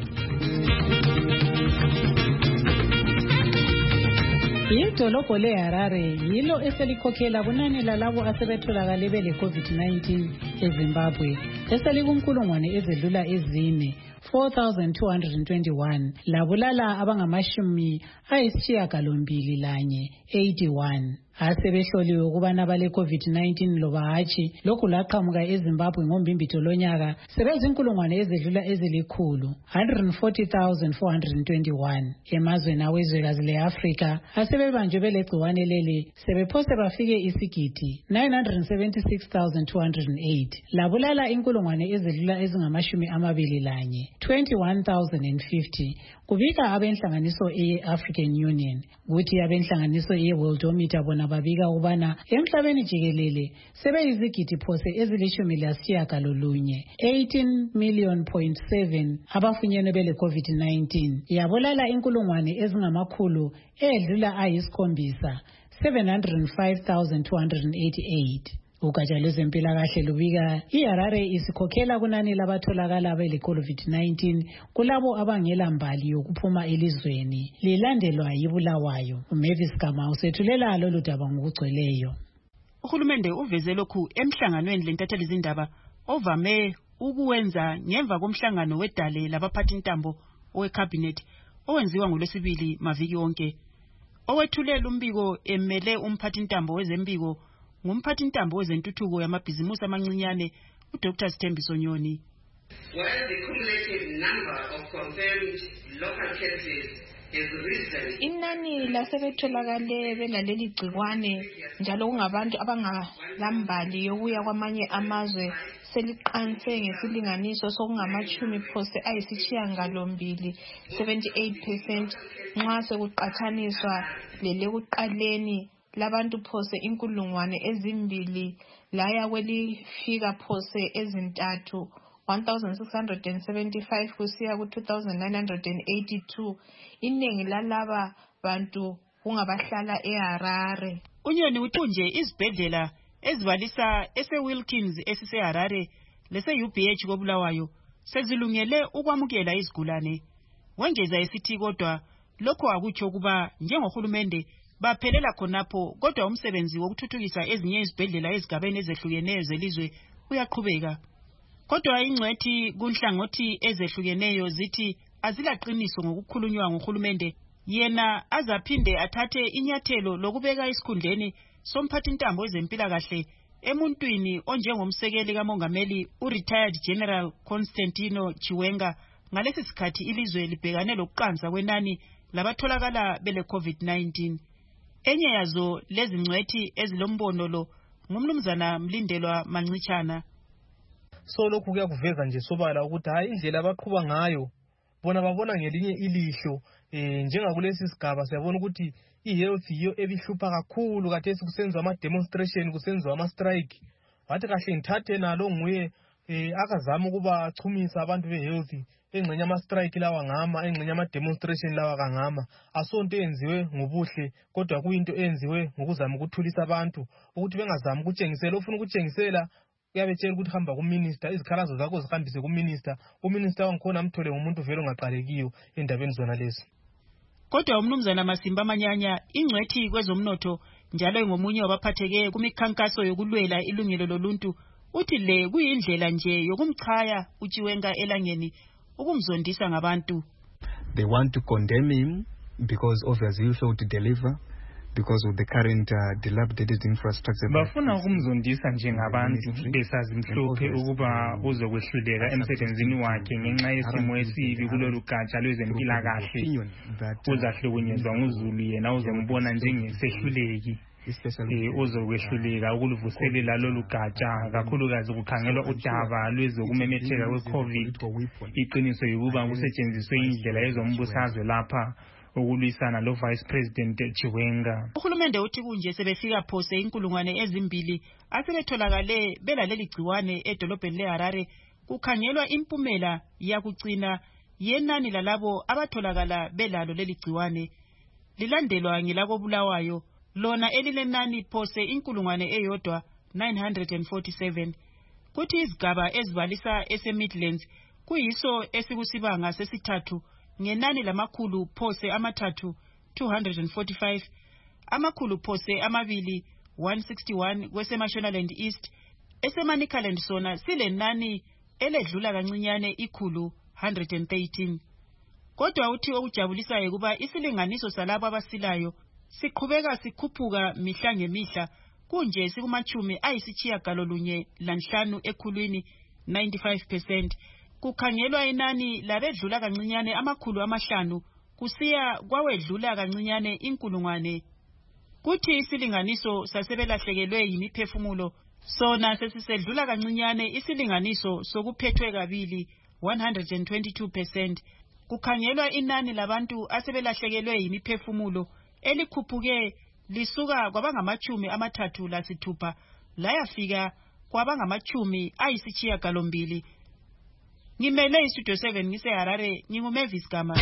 Idolobho leHarare yilo eselikhokhela kunani lalabo asebetholakale bele-covid nineteen eZimbabwe eselikunkulungwane ezedlula ezine four thousand two hundred twenty-one labulala abangamashumi ayisishiyagalombili lanye eighty-one. Asebehloliwe ukubana bale-covid nineteen loba hatshi lokhu laqhamuka eZimbabwe ngombimbitho lonyaka sebezinkulungwane ezedlula ezilikhulu one hundred forty thousand four hundred twenty-one. Emazweni awezwekazi le-Afrika asebebanjwe belegciwane leli sebephose bafike isigidi nine hundred seventy-six thousand two hundred eight labulala inkulungwane ezedlula ezingamashumi amabili lanye twenty-one thousand fifty. Kubika abenhlanganiso ye-African Union kuthi abenhlanganiso ye-Worldometer bona babika ukubana emhlabeni jikelele sebeyizigidi phose ezilishumi lasishiyagalolunye eighteen million point seven abafunyenwe bele-covid nineteen yabulala inkulungwane ezingamakhulu edlula ayisikhombisa seven hundred five thousand two hundred eighty-eight. Ugatsha lwezempilakahle lubika iHarare isikhokhela kunani labatholakala bele-covid nineteen kulabo abangela mbali yokuphuma elizweni lilandelwa yiBulawayo. uMavis Gama usethulela lolu daba ngokugcweleyo. Uhulumende uveze lokhu emhlanganweni lentatheli zindaba ovame ukuwenza ngemva komhlangano wedale labaphathi intambo owecabinet owenziwa ngolwesibili maviki onke. Owethulela umbiko emele umphathi intambo wezembiko ngumphathi intambo wezentuthuko yamabhizimusi amancinyane uDr Sthembiso Nyoni. While the cumulative number of confirmed local cases is risen, inani lasebetholakale belaleli gciwane njalo kungabantu abangalambali yokuya kwamanye amazwe seliqanse ngesilinganiso sokungamachumi phose ayisishiyagalombili seventy-eight percent nxa sekuqathaniswa lelekuqaleni labantu phose inkulungwane ezimbili laya kwelifika phose ezintathu one thousand six hundred seventy-five kusiya ku two thousand nine hundred eighty-two. Iningi lalaba bantu kungabahlala eHarare. Unyoni uthunje izibhedlela ezibalisa ese-Wilkins esiseHarare lese-U B H koBulawayo sezilungele ukwamukela izigulane. Wengeza esithi kodwa lokho akutsho kuba njengohulumende baphelela khonapho, kodwa umsebenzi wokuthuthukisa ezinye izibhedlela ezigabeni ezehlukeneyo zelizwe uyaqhubeka. Kodwa ingcwethi kunhlangothi ezehlukeneyo zithi azilaqiniso ngokukhulunywa nguhulumende, yena azaphinde athathe inyathelo lokubeka isikhundleni somphathintambo wezempilakahle emuntwini onjengomsekeli kamongameli u-retired General Constantino Chiwenga ngalesi sikhathi ilizwe libhekane lokuqansa kwenani labatholakala bele COVID nineteen. Enye yazo lezi ngcwethi ezilombono lo ngumnumzana Mlindelwa Mancitshana. So lokhu kuyakuveza nje sobala ukuthi hayi indlela abaqhuba ngayo bona babona ngelinye ilihlo. Eh njengakulesi sigaba siyabona ukuthi i-health yiyo ebihlupha kakhulu kathesi kusenziwa ama-demonstration, kusenziwa ama-strike. Wathi kahle ngithathe nalo nguye eh akazama ukuba achumisa abantu be-health engxenye ama-strike lawa ngama, engxenye ama-demonstration lawa kangama. Asonto enziwe ngobuhle kodwa kuyinto enziwe ngokuzama ukuthulisa abantu ukuthi bengazama ukutshengisela, ofuna ukutshengisela uyabetshela ukuthi hamba kuminister, izikhalazo zakho zihambise kuminister. Uminister wangikhona amthole ngumuntu vele ongaqalekiyo endabeni zona lezi. Kodwa umnumzana Masimba Manyanya, ingcwethi kwezomnotho njalo ngomunye wabaphatheke kumikhankaso yokulwela ilungelo loluntu, uthi le kuyindlela nje yokumchaya uChiwenga elangeni ukumzondisa ngabantu. They want to condemn him because obviously he failed to deliver because of the current uh, dilapidated infrastructure. Bafuna ukumzondisa njengabantu besazi mhlophe ukuba uzokwehluleka emsebenzini wakhe ngenxa yesimo esibi kulolu gatsha lwezempilakahle. Uzahlukunyezwa nguZulu, yena uzombona njengesehluleki. Eh uzokwehluleka ukuluvuselela lolu gatsha, kakhulukazi kukhangelwa udaba lwezokumemetheka kwe-COVID. Iqiniso yokuba kusetshenziswe indlela yezombusazwe lapha ukulwisana lo Vice President Chiwenga. Uhulumende uthi kunje sebefika phose inkulungwane ezimbili asebetholakale belaleli gciwane edolobheni leHarare, kukhangelwa impumela yakucina yenani lalabo abatholakala belalo leli gciwane lilandelwa ngilako Bulawayo, lona elilenani phose inkulungwane eyodwa nine hundred forty-seven. Kuthi izigaba ezibalisa ese-Midlands kuyiso esikusibanga sesithathu ngenani lamakhulu phose amathathu two hundred forty-five, amakhulu phose amabili one sixty-one kweseMashonaland East, eseManicaland sona silenani eledlula kancinyane ikhulu one hundred thirteen. Kodwa uthi okujabulisayo kuba isilinganiso salabo abasilayo siqhubeka sikhuphuka mihla ngemihla, kunje sikumachumi ayisitshiyagalolunye lanhlanu ekhulwini ninety-five percent. Kukhangelwa inani labedlula kancinyane amakhulu amahlanu kusiya kwawedlula kancinyane inkulungwane. Kuthi isilinganiso sasebelahlekelwe yimiphefumulo sona sesisedlula kancinyane isilinganiso sokuphethwe kabili one hundred twenty-two percent. Kukhangelwa inani labantu asebelahlekelwe yimiphefumulo elikhuphuke lisuka kwabangamachumi amathathu lasithupha layafika kwabangamachumi ayisitshiyagalombili. Ngimele istudio seven ngiseHarare, nginguMavis Gama.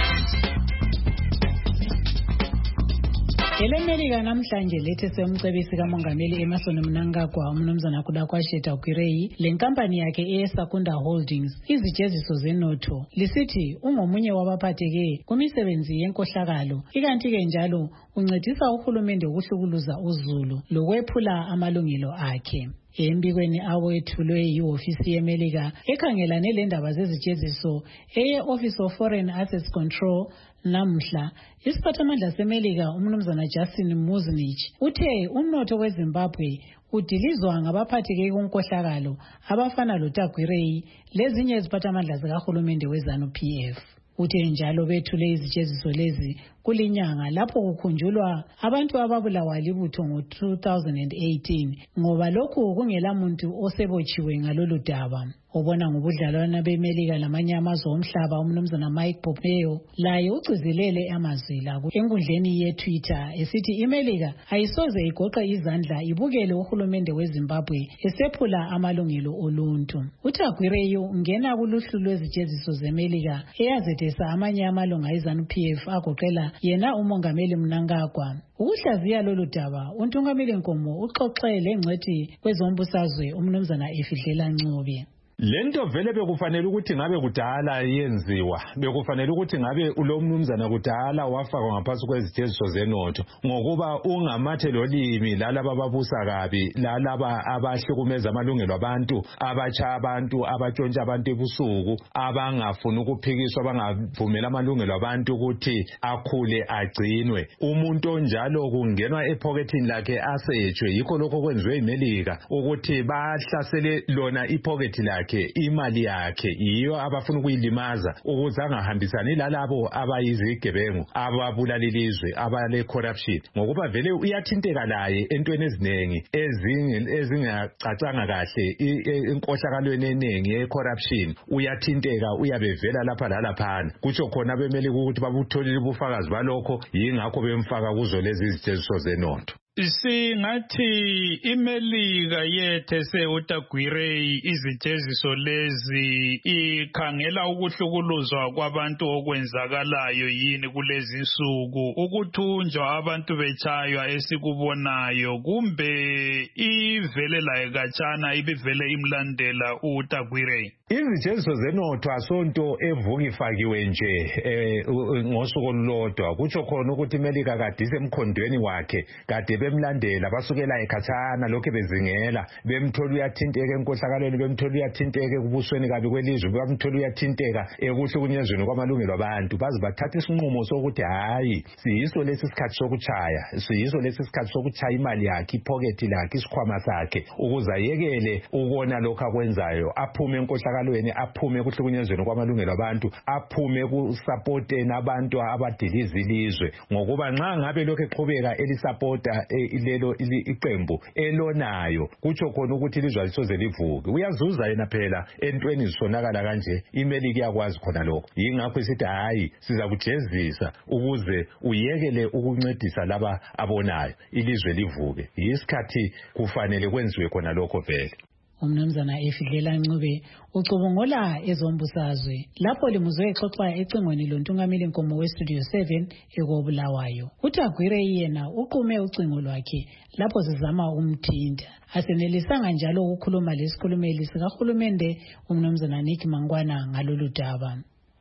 Elemelika namhlanje lethe semcebisi kamongameli Emmerson Mnangagwa umnumzana Kudakwasheta Ukirei lenkampani yakhe eSakunda Holdings izijeziso zenotho lisithi ungomunye wabaphatheke kumisebenzi yenkohlakalo, ikanti ke njalo uncedisa uhulumende ukuhlukuluza uZulu lokwephula amalungelo akhe. Embikweni awethulwe yiofisi yeMelika ekhangelane lendaba zezijeziso eye Office of Foreign Assets Control namhla, isiphathamandla seMelika umnumzana Justin Muzinich uthe umnotho weZimbabwe udilizwa ngabaphatheke kunkohlakalo abafana loTagwirei lezinye iziphathamandla zikahulumende weZanu P F. Uthe njalo bethule izijeziso lezi kulinyanga lapho kukhunjulwa abantu ababulawa libutho ngo two thousand eighteen ngoba lokhu kungela muntu osebotshiwe ngalolu daba. Obona ngobudlalwana beMelika lamanye amazwe omhlaba umnumzana Mike Pompeo laye ucizelele amazwila enkundleni yeTwitter esithi iMelika ayisoze igoqe izandla ibukele uhulumende weZimbabwe esephula amalungelo oluntu. uTagwirei ungena kuluhlu lwezijeziso zeMelika eyazethesa amanye amalunga eZanu P F agoqela yena umongameli Mnangagwa. Ukuhlaziya lolu daba uNtungameli Nkomo uxoxe lengcwethi kwezombusazwe umnumzana Efidlela Ncube. lento vele bekufanele ukuthi ngabe kudala yenziwa, bekufanele ukuthi ngabe ulo mnumzana kudala wafakwa ngaphansi kwezijeziso zenotho, ngokuba ungamathe lolimi lalaba ababusa kabi, lalaba abahlukumeza amalungelo abantu, abatsha abantu, abatshontsha abantu ebusuku, abangafuni ukuphikiswa, abangavumela amalungelo abantu ukuthi akhule agcinwe. Umuntu onjalo kungenwa ephokethini lakhe asejwe. Yikho lokho kwenziwe iMelika ukuthi bahlasele lona iphokethi lakhe, imali yakhe, yiyo abafuna ukuyilimaza ukuze angahambisani lalabo abayizigebengu, ababulala ilizwe, abale corruption, ngokuba vele uyathinteka laye entweni eziningi ezingacacanga kahle, inkohlakalweni eningi ye corruption. Uyathinteka, uyabevela lapha lalaphana. Kutsho khona beMelika ukuthi babutholile ubufakazi balokho, yingakho bemfaka kuzo lezi izijeziso zenotho. Singathi iMelika yethese uTagwirei izijeziso lezi ikhangela ukuhlukuluzwa kwabantu okwenzakalayo yini kulezi insuku, ukuthunjwa abantu betshaywa esikubonayo, kumbe ivele laye khatshana ibivele imlandela uTagwirei? Izijeziso zenotho asonto evuka ifakiwe nje eh, ngosuku olulodwa. Kutsho khona ukuthi iMelika kade isemkhondweni wakhe, kade bemlandela basukela ekhatshana lokho bezingela, bemthola uyathinteka enkohlakalweni, bemthola uyathinteka ekubusweni kabi kwelizwe, bemthola uyathinteka ekuhlukunyezweni kwamalungelo abantu. Baze bathatha isinqumo sokuthi hayi, siyiso lesi sikhathi sokutshaya, siyiso lesi sikhathi sokutshaya imali yakhe, iphokethi lakhe, isikhwama sakhe, ukuze ayekele ukona lokho akwenzayo, aphume enkohlakalweni, aphume ekuhlukunyezweni kwamalungelo abantu, aphume kusupporteni abantu abadiliza ilizwe. Ngokuba nxa ngabe lokho eqhubeka elisupporta lelo iqembu elonayo, kutsho khona ukuthi ilizwe lisoze livuke. Uyazuza yena phela entweni zisonakala kanje. iMelika iyakwazi khona lokho. Yingakho isithi hayi, siza kujezisa ukuze uyekele ukuncedisa laba abonayo ilizwe livuke. Yisikhathi kufanele kwenziwe khona lokho vele. Umnumzana Efidlela Ncube ucubungula ezombusazwe lapho limuzwe exoxa ecingweni lontungameli nkomo westudio seven ekobulawayo. uTagwirei yena uqume ucingo lwakhe lapho sizama umthinta. Asenelisanga njalo ukukhuluma lesikhulumeli sikahulumende umnumzana Nick Mangwana ngalolu daba.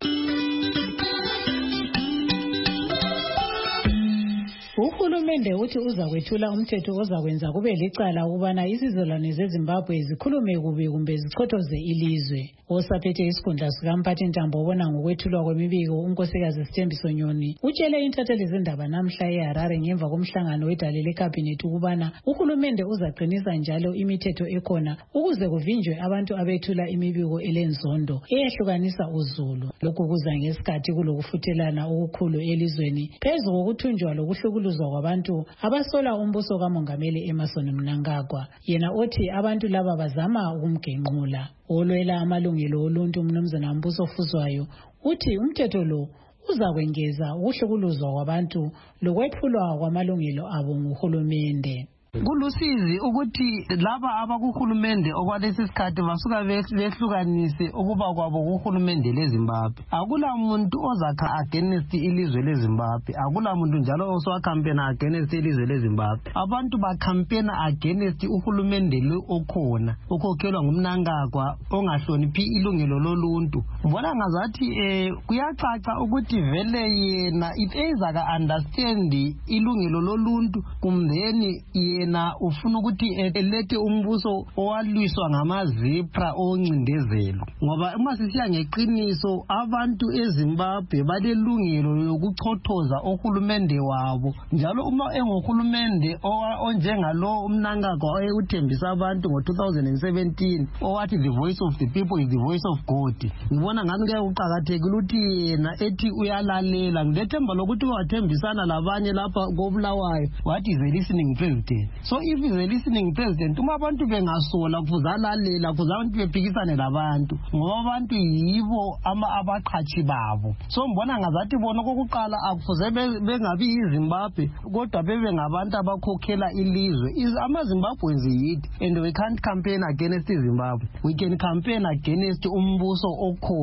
Uhulumende uthi uzakwethula umthetho ozakwenza kube licala ukubana izizalwane zeZimbabwe zikhulume kubi kumbe zichothoze ilizwe. Osaphethe isikhundla sikamphathintambo obona ngokwethulwa kwemibiko unkosikazi Sithembiso Nyoni utshele intatheli zindaba namhla eHarare ngemva komhlangano wedale lekhabhinethi ukubana uhulumende uzaqinisa njalo imithetho ekhona ukuze kuvinjwe abantu abethula imibiko elenzondo eyehlukanisa uzulu. Lokhu kuza ngesikhathi kulokufuthelana okukhulu elizweni phezu kokuthunjwa lokuhlukuluzwa kwabantu abasola umbuso kaMongameli Emmerson Mnangagwa, yena othi abantu laba bazama ukumgenqula. Olwela amalungelo oluntu umnumzana Mbuso Fuzwayo uthi umthetho lo uzakwengeza ukuhlukuluzwa kwabantu lokwethulwa kwamalungelo abo nguhulumende. Kulusizi ukuthi laba abakuhulumende okwalesi sikhathi basuka behlukanise ukuba kwabo kuhulumende leZimbabwe. Akula muntu ozakha against ilizwe leZimbabwe, akula muntu njalo oswakampena against ilizwe leZimbabwe. Abantu bakampena against uhulumende lo okhona okhokhelwa ngumnangagwa ongahloniphi ilungelo loluntu. Mbona ngazathi eh kuyacaca ukuthi vele yena if ezaka understand ilungelo loluntu kumdeni yena ufuna ukuthi elethe umbuso owalwiswa ngamazipra oncindezelo, ngoba uma sisiya ngeqiniso abantu eZimbabwe balelungelo lokuchothoza ohulumende wabo, njalo uma engohulumende onjengalo umnangagwa oyeuthembisa abantu ngo two thousand seventeen owathi the voice of the people is the voice of God. Ngibona ngani ke uqhakathekile ukuthi yena ethi uyalalela. Ngilethemba lokuthi wathembisana labanye lapha koBulawayo wathi is a listening president. So if is a listening president, uma abantu bengasola kufuza lalela, kufuza abantu bephikisane labantu ngoba abantu yibo ama abaqhathi babo. So mbona ngazathi bona kokuqala akufuze bengabi iZimbabwe kodwa bebe ngabantu abakhokhela ilizwe. Is ama Zimbabweans yithi, and we can't campaign against Zimbabwe. We can campaign against umbuso okhona.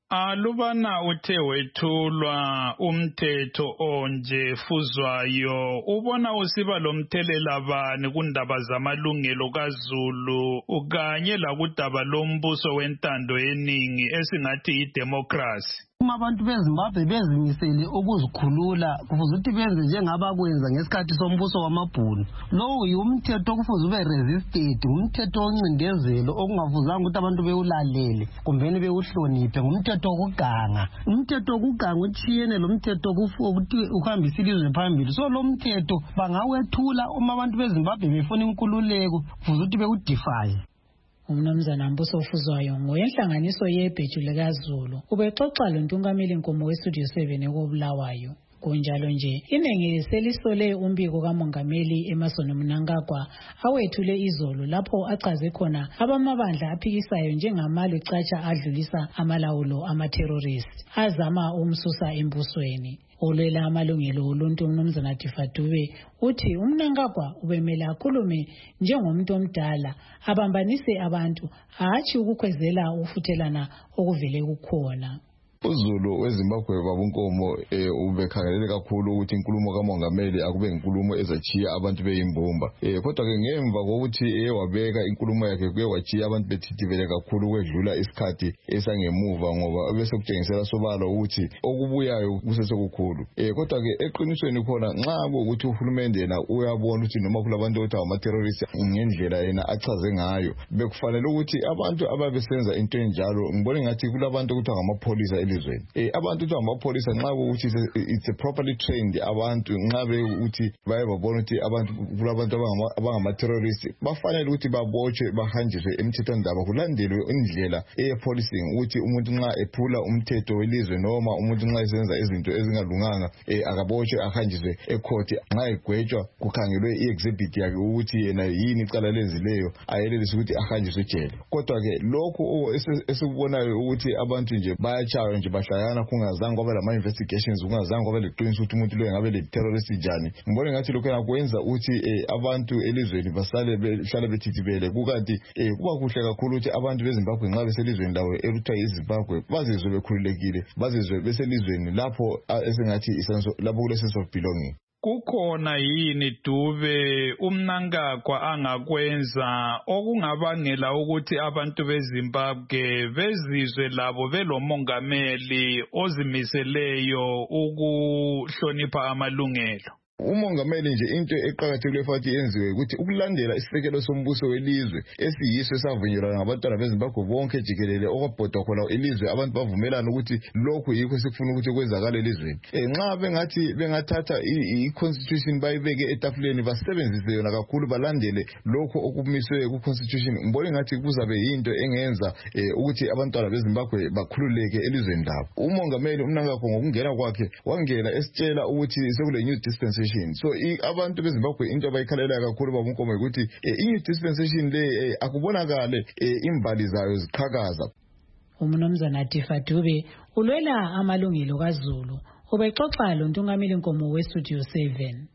Alubana uthe wethulwa umthetho onje fuzwayo ubona usiba lomthelela bani kundaba zamalungelo kaZulu ukanye lakudaba lombuso wentando yeningi esingathi idemocracy. Abantu beZimbabwe bezimisele ukuzikhulula kufuze ukuthi benze njengabakwenza ngesikhathi sombuso wamabhunu. Lowo yumthetho okufuze ube resisted, umthetho oncindezelo okungafuzanga ukuthi abantu bewulalele kumbeni bewuhloniphe, ngumthetho okuganga. Umthetho okuganga utshiyene lo mthetho ukuthi uhambisa ilizwe phambili. So lo mthetho bangawethula uma abantu beZimbabwe befuna inkululeko kufuze ukuthi bewudefy. Umnumzana Mbuso Fuzwayo ngoyenhlanganiso yebheju likaZulu ubexoxa lontungameli Nkomo weStudio seven ekobulawayo. Kunjalo nje inenge selisole umbiko kamongameli Emmerson Mnangagwa awethule izolo lapho achaze khona abamabandla aphikisayo njengamalo catsha adlulisa amalawulo amaterrorist azama umsusa embusweni. Olwela amalungelo oluntu umnumzana Tifa Dube uthi uMnangagwa ubemela akhulume njengomuntu omdala abambanise abantu hatshi ukukhwezela ukufuthelana okuvele kukhona. uZulu weZimbabwe babunkomo eh ubekhangelele kakhulu ukuthi inkulumo kamongameli akube inkulumo ezachiya abantu beyimbumba eh kodwa ke ngemva kokuthi ewabeka inkulumo yakhe kuye wachiya abantu bethithivele kakhulu kwedlula isikhathi esangemuva ngoba bese kutshengisela sobala ukuthi okubuyayo kusesekukhulu eh kodwa ke eqinisweni khona nxa ukuthi uhulumende yena uyabona ukuthi noma kulabantu othi ama terrorists ngendlela yena achaze ngayo bekufanele ukuthi abantu ababesenza into enjalo ngibone ngathi kulabantu ukuthi ngamapolisa elizweni eh abantu ukuthi amapolisa nxa ukuthi it's a properly trained abantu nxa be ukuthi baye babona ukuthi abantu kulabantu abangama terrorists bafanele ukuthi babotshwe bahanjiswe emthethwandaba kulandelwe indlela eyepolicing ukuthi umuntu nxa ephula umthetho welizwe noma umuntu nxa esenza izinto ezingalunganga eh akabotshwe ahanjiswe ecourt nxa egwetshwa kukhangelwe iexhibit yakhe ukuthi yena yini icala lenzileyo ayelelise ukuthi ahanjiswe ejele kodwa ke lokho esikubonayo ukuthi abantu nje bayachayo nje bahlangana kungazange kwaba lama investigations kungazange kwaba leqiniso ukuthi umuntu lo engabe le terrorist njani ngibone ngathi lokho yakwenza ukuthi abantu elizweni basale behlala bethithibele kukanti kuba kuhle kakhulu ukuthi abantu beZimbabwe nxa beselizweni lawo eluthiwa iZimbabwe bazizwe bekhululekile bazizwe beselizweni lapho esengathi isenso lapho kule sense of belonging. Kukhona yini Dube uMnangagwa angakwenza okungabangela ukuthi abantu beZimbabwe bezizwe labo belomongameli ozimiseleyo ukuhlonipha amalungelo? Umongameli nje into eqhakathekile futhi yenziwe ukuthi ukulandela isisekelo sombuso welizwe esiyiso savunyelwa ngabantwana beZimbabwe bonke jikelele okwabhodwa khona elizwe abantu bavumelana ukuthi lokho yikho sikufuna ukuthi kwenzakale elizweni nxa bengathi bengathatha iconstitution bayibeke etafuleni basebenzise yona kakhulu balandele lokho okumiswe kuconstitution ngibone ngathi kuzabe yinto engenza ukuthi abantwana beZimbabwe bakhululeke elizweni labo. Umongameli uMnangagwa ngokungena kwakhe wangena esitshela ukuthi sekule new dispensation so abantu beZimbabwe into abayikhalela kakhulu babunkomo ukuthi i dispensation le akubonakale imbali zayo ziqhakaza. Umnumzana Tifa Dube ulwela amalungelo kaZulu ubexoxa lo ntungameli Nkomo weStudio seven.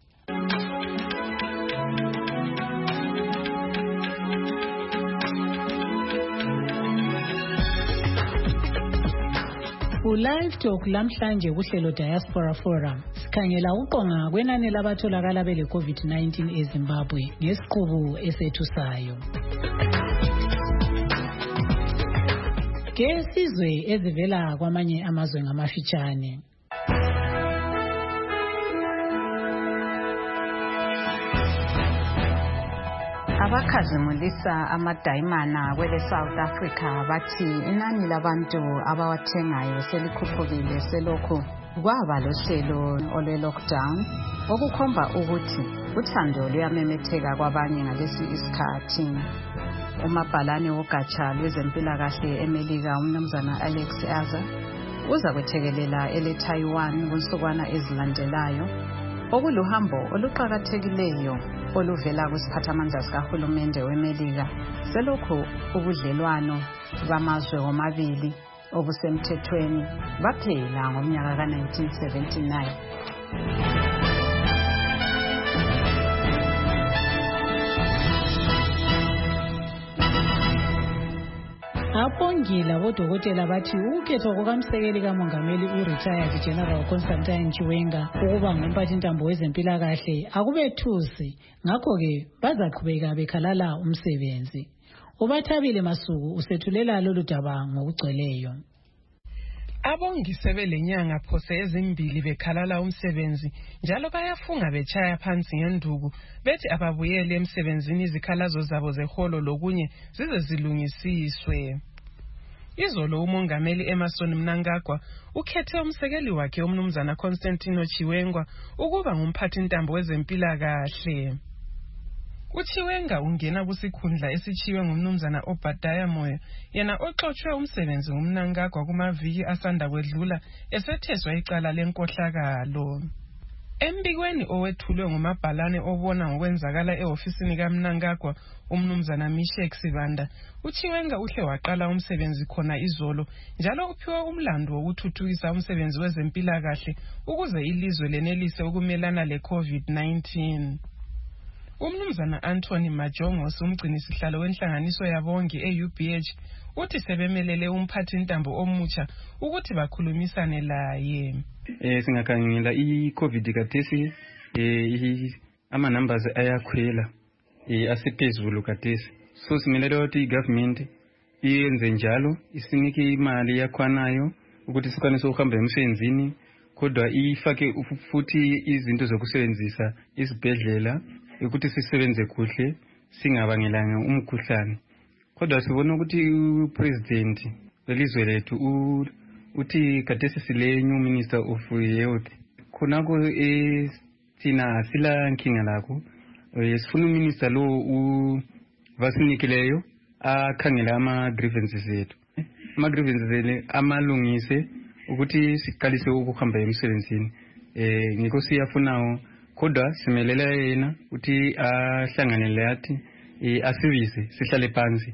Live Talk lamhlanje kuhlelo Diaspora Forum sikhangela uqonga kwenani labatholakala bele COVID nineteen eZimbabwe ngesiqubu esethusayo. Ke sizwe ezivela kwamanye amazwe ngamafitshane. Abakhazimulisa amadayimana kwele South Africa bathi inani labantu abawathengayo selikhuphukile selokhu kwaba lohlelo ole lockdown okukhomba ukuthi uthando luyamemetheka kwabanye ngalesi isikhathi. Umabhalane wogatsha lwezempilakahle eMelika umnumzana Alex Azar uza kwethekelela ele Taiwan kunsukwana ezilandelayo okuluhambo oluqhakathekileyo oluvela kusiphathamandla sikahulumende weMelika selokhu ubudlelwano bamazwe omabili obusemthethweni baphela ngomnyaka ka nineteen seventy-nine. Bapongile abodokotela bathi ukukhethwa kukamsekeli kamongameli u-retired General Constantine Chiwenga ukuba ngumphathintambo wezempilakahle akubethusi, ngakho-ke bazaqhubeka bekhalala umsebenzi. Ubathabile Masuku usethulela lolu daba ngokugcweleyo. Abongi sebelenyanga phose ezimbili bekhalala umsebenzi njalo bayafunga betshaya phansi ngenduku bethi ababuyele emsebenzini izikhalazo zabo zeholo lokunye zize zilungisiswe. Izolo umongameli Emmerson Mnangagwa ukhethe umsekeli wakhe umnumzana Constantino Chiwenga ukuba ngumphathintambo wezempilakahle. UChiwenga ungena kusikhundla esichiwe ngumnumzana Obadiah Moyo, yena oxotshwe umsebenzi ngumNangagwa kumaviki asanda kwedlula esetheswa icala lenkohlakalo. Embikweni owethulwe ngumabhalane obona ngokwenzakala eofisini kaMnangagwa umnumzana Mishek Sibanda, uChiwenga uhle waqala umsebenzi khona izolo njalo uphiwa umlando wokuthuthukisa umsebenzi wezempilakahle ukuze ilizwe lenelise ukumelana le-COVID nineteen. Umnumzana Anthony Majongos umgcinisihlalo wenhlanganiso yabongi e-U B H uthi sebemelele umphathintambo omutsha ukuthi bakhulumisane laye. Eh singakhangela i-COVID kathesi eh ama numbers ayakhwela eh asiphezulu kathesi. So simelele ukuthi i-government iyenze njalo isinike imali yakhwanayo ukuthi sikwanise ukuhamba emsebenzini kodwa ifake futhi izinto zokusebenzisa izibhedlela ukuthi sisebenze kuhle singabangelanga umkhuhlane. Kodwa sibona ukuthi upresident welizwe lethu uthi kathesi sile new minister of health khonako esina sila nkinga lakho sifuna uminister lo u vasinikileyo akhangela ama grievances ethu ama grievances amalungise ukuthi siqalise ukuhamba emsebenzini eh ngikho siyafunawo kodwa simelela yena uthi ahlanganele yathi asivise sihlale phansi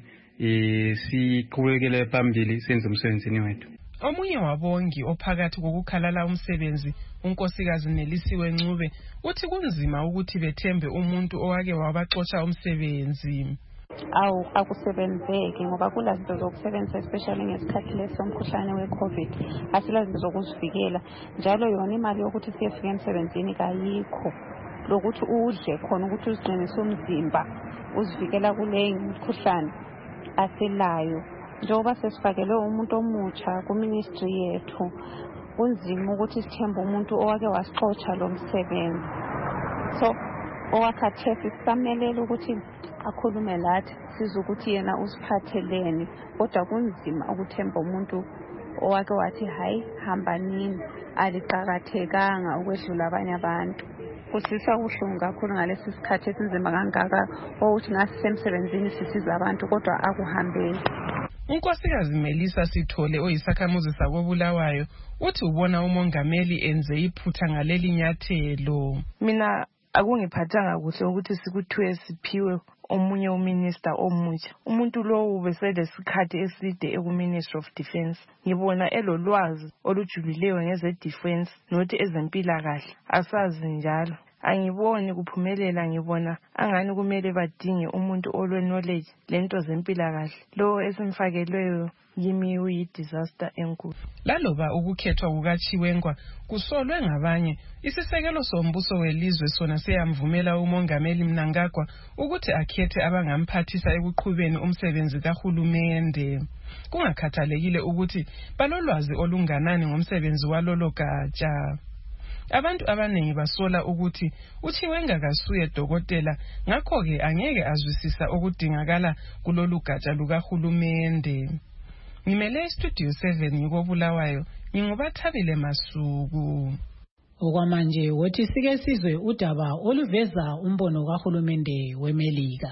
siqhubekele phambili senze umsebenzini wethu. Omunye wabongi ophakathi kokukhalala umsebenzi unkosikazi Nelisiwe Ncube uthi kunzima ukuthi bethembe umuntu owake wabaxoxa umsebenzi. Awu akusebenzeki ngoba kulazinto zokusebenza especially ngesikhathi leso umkhuhlane we-COVID asilazinto zokuzivikela njalo yona imali yokuthi siyefika emsebenzini kayikho lokuthi udle khona ukuthi uziqinise umzimba uzivikela kule mkhuhlane asilayo. Njengoba sesifakelwe umuntu omutsha ku-ministry yethu kunzima ukuthi sithembe umuntu owake wasixoxa lo msebenzi. So owakhathesi sisamelele ukuthi akhulume lathi sizwe ukuthi yena usiphatheleni kodwa kunzima ukuthemba umuntu owake wathi hayi hamba nini aliqakathekanga ukwedlula abanye abantu. Kusisa ubuhlungu kakhulu ngalesi sikhathi esinzima kangaka ukuthi ngasisemsebenzini sisiza abantu kodwa akuhambeli. Unkosikazi Melisa Sithole oyisakhamuzi sakobulawayo uthi ubona umongameli enze iphutha ngaleli nyathelo. Mina akungiphathanga kuhle ukuthi sikuthiwe siphiwe omunye uminister omutsha. Umuntu lowo ubeselesikhathi eside ekuMinistry of Defence. Ngibona elolwazi olujulileyo ngeze defense nothi ezempilakahle. Asazi njalo. Angiboni kuphumelela, ngibona angani kumele badinge umuntu olwe knowledge lento zempilakahle. Lo esimfakelweyo yimi uyi-disaster enkulu. Laloba ukukhethwa kukaChiwenga kusolwe ngabanye, isisekelo sombuso welizwe sona siyamvumela umongameli Mnangagwa ukuthi akhethe abangamphathisa ekuqhubeni umsebenzi kahulumende. Kungakhathalekile ukuthi balolwazi olunganani ngomsebenzi walolo gatsha. Abantu abaningi basola ukuthi uChiwenga kasuye dokotela ngakho-ke angeke azwisisa okudingakala kulolu gatsha lukahulumende. Ngimele iStudio seven ngikobulawayo, ngingubathabile Masuku. Okwamanje wothi sike sizwe udaba oluveza umbono kahulumende weMelika.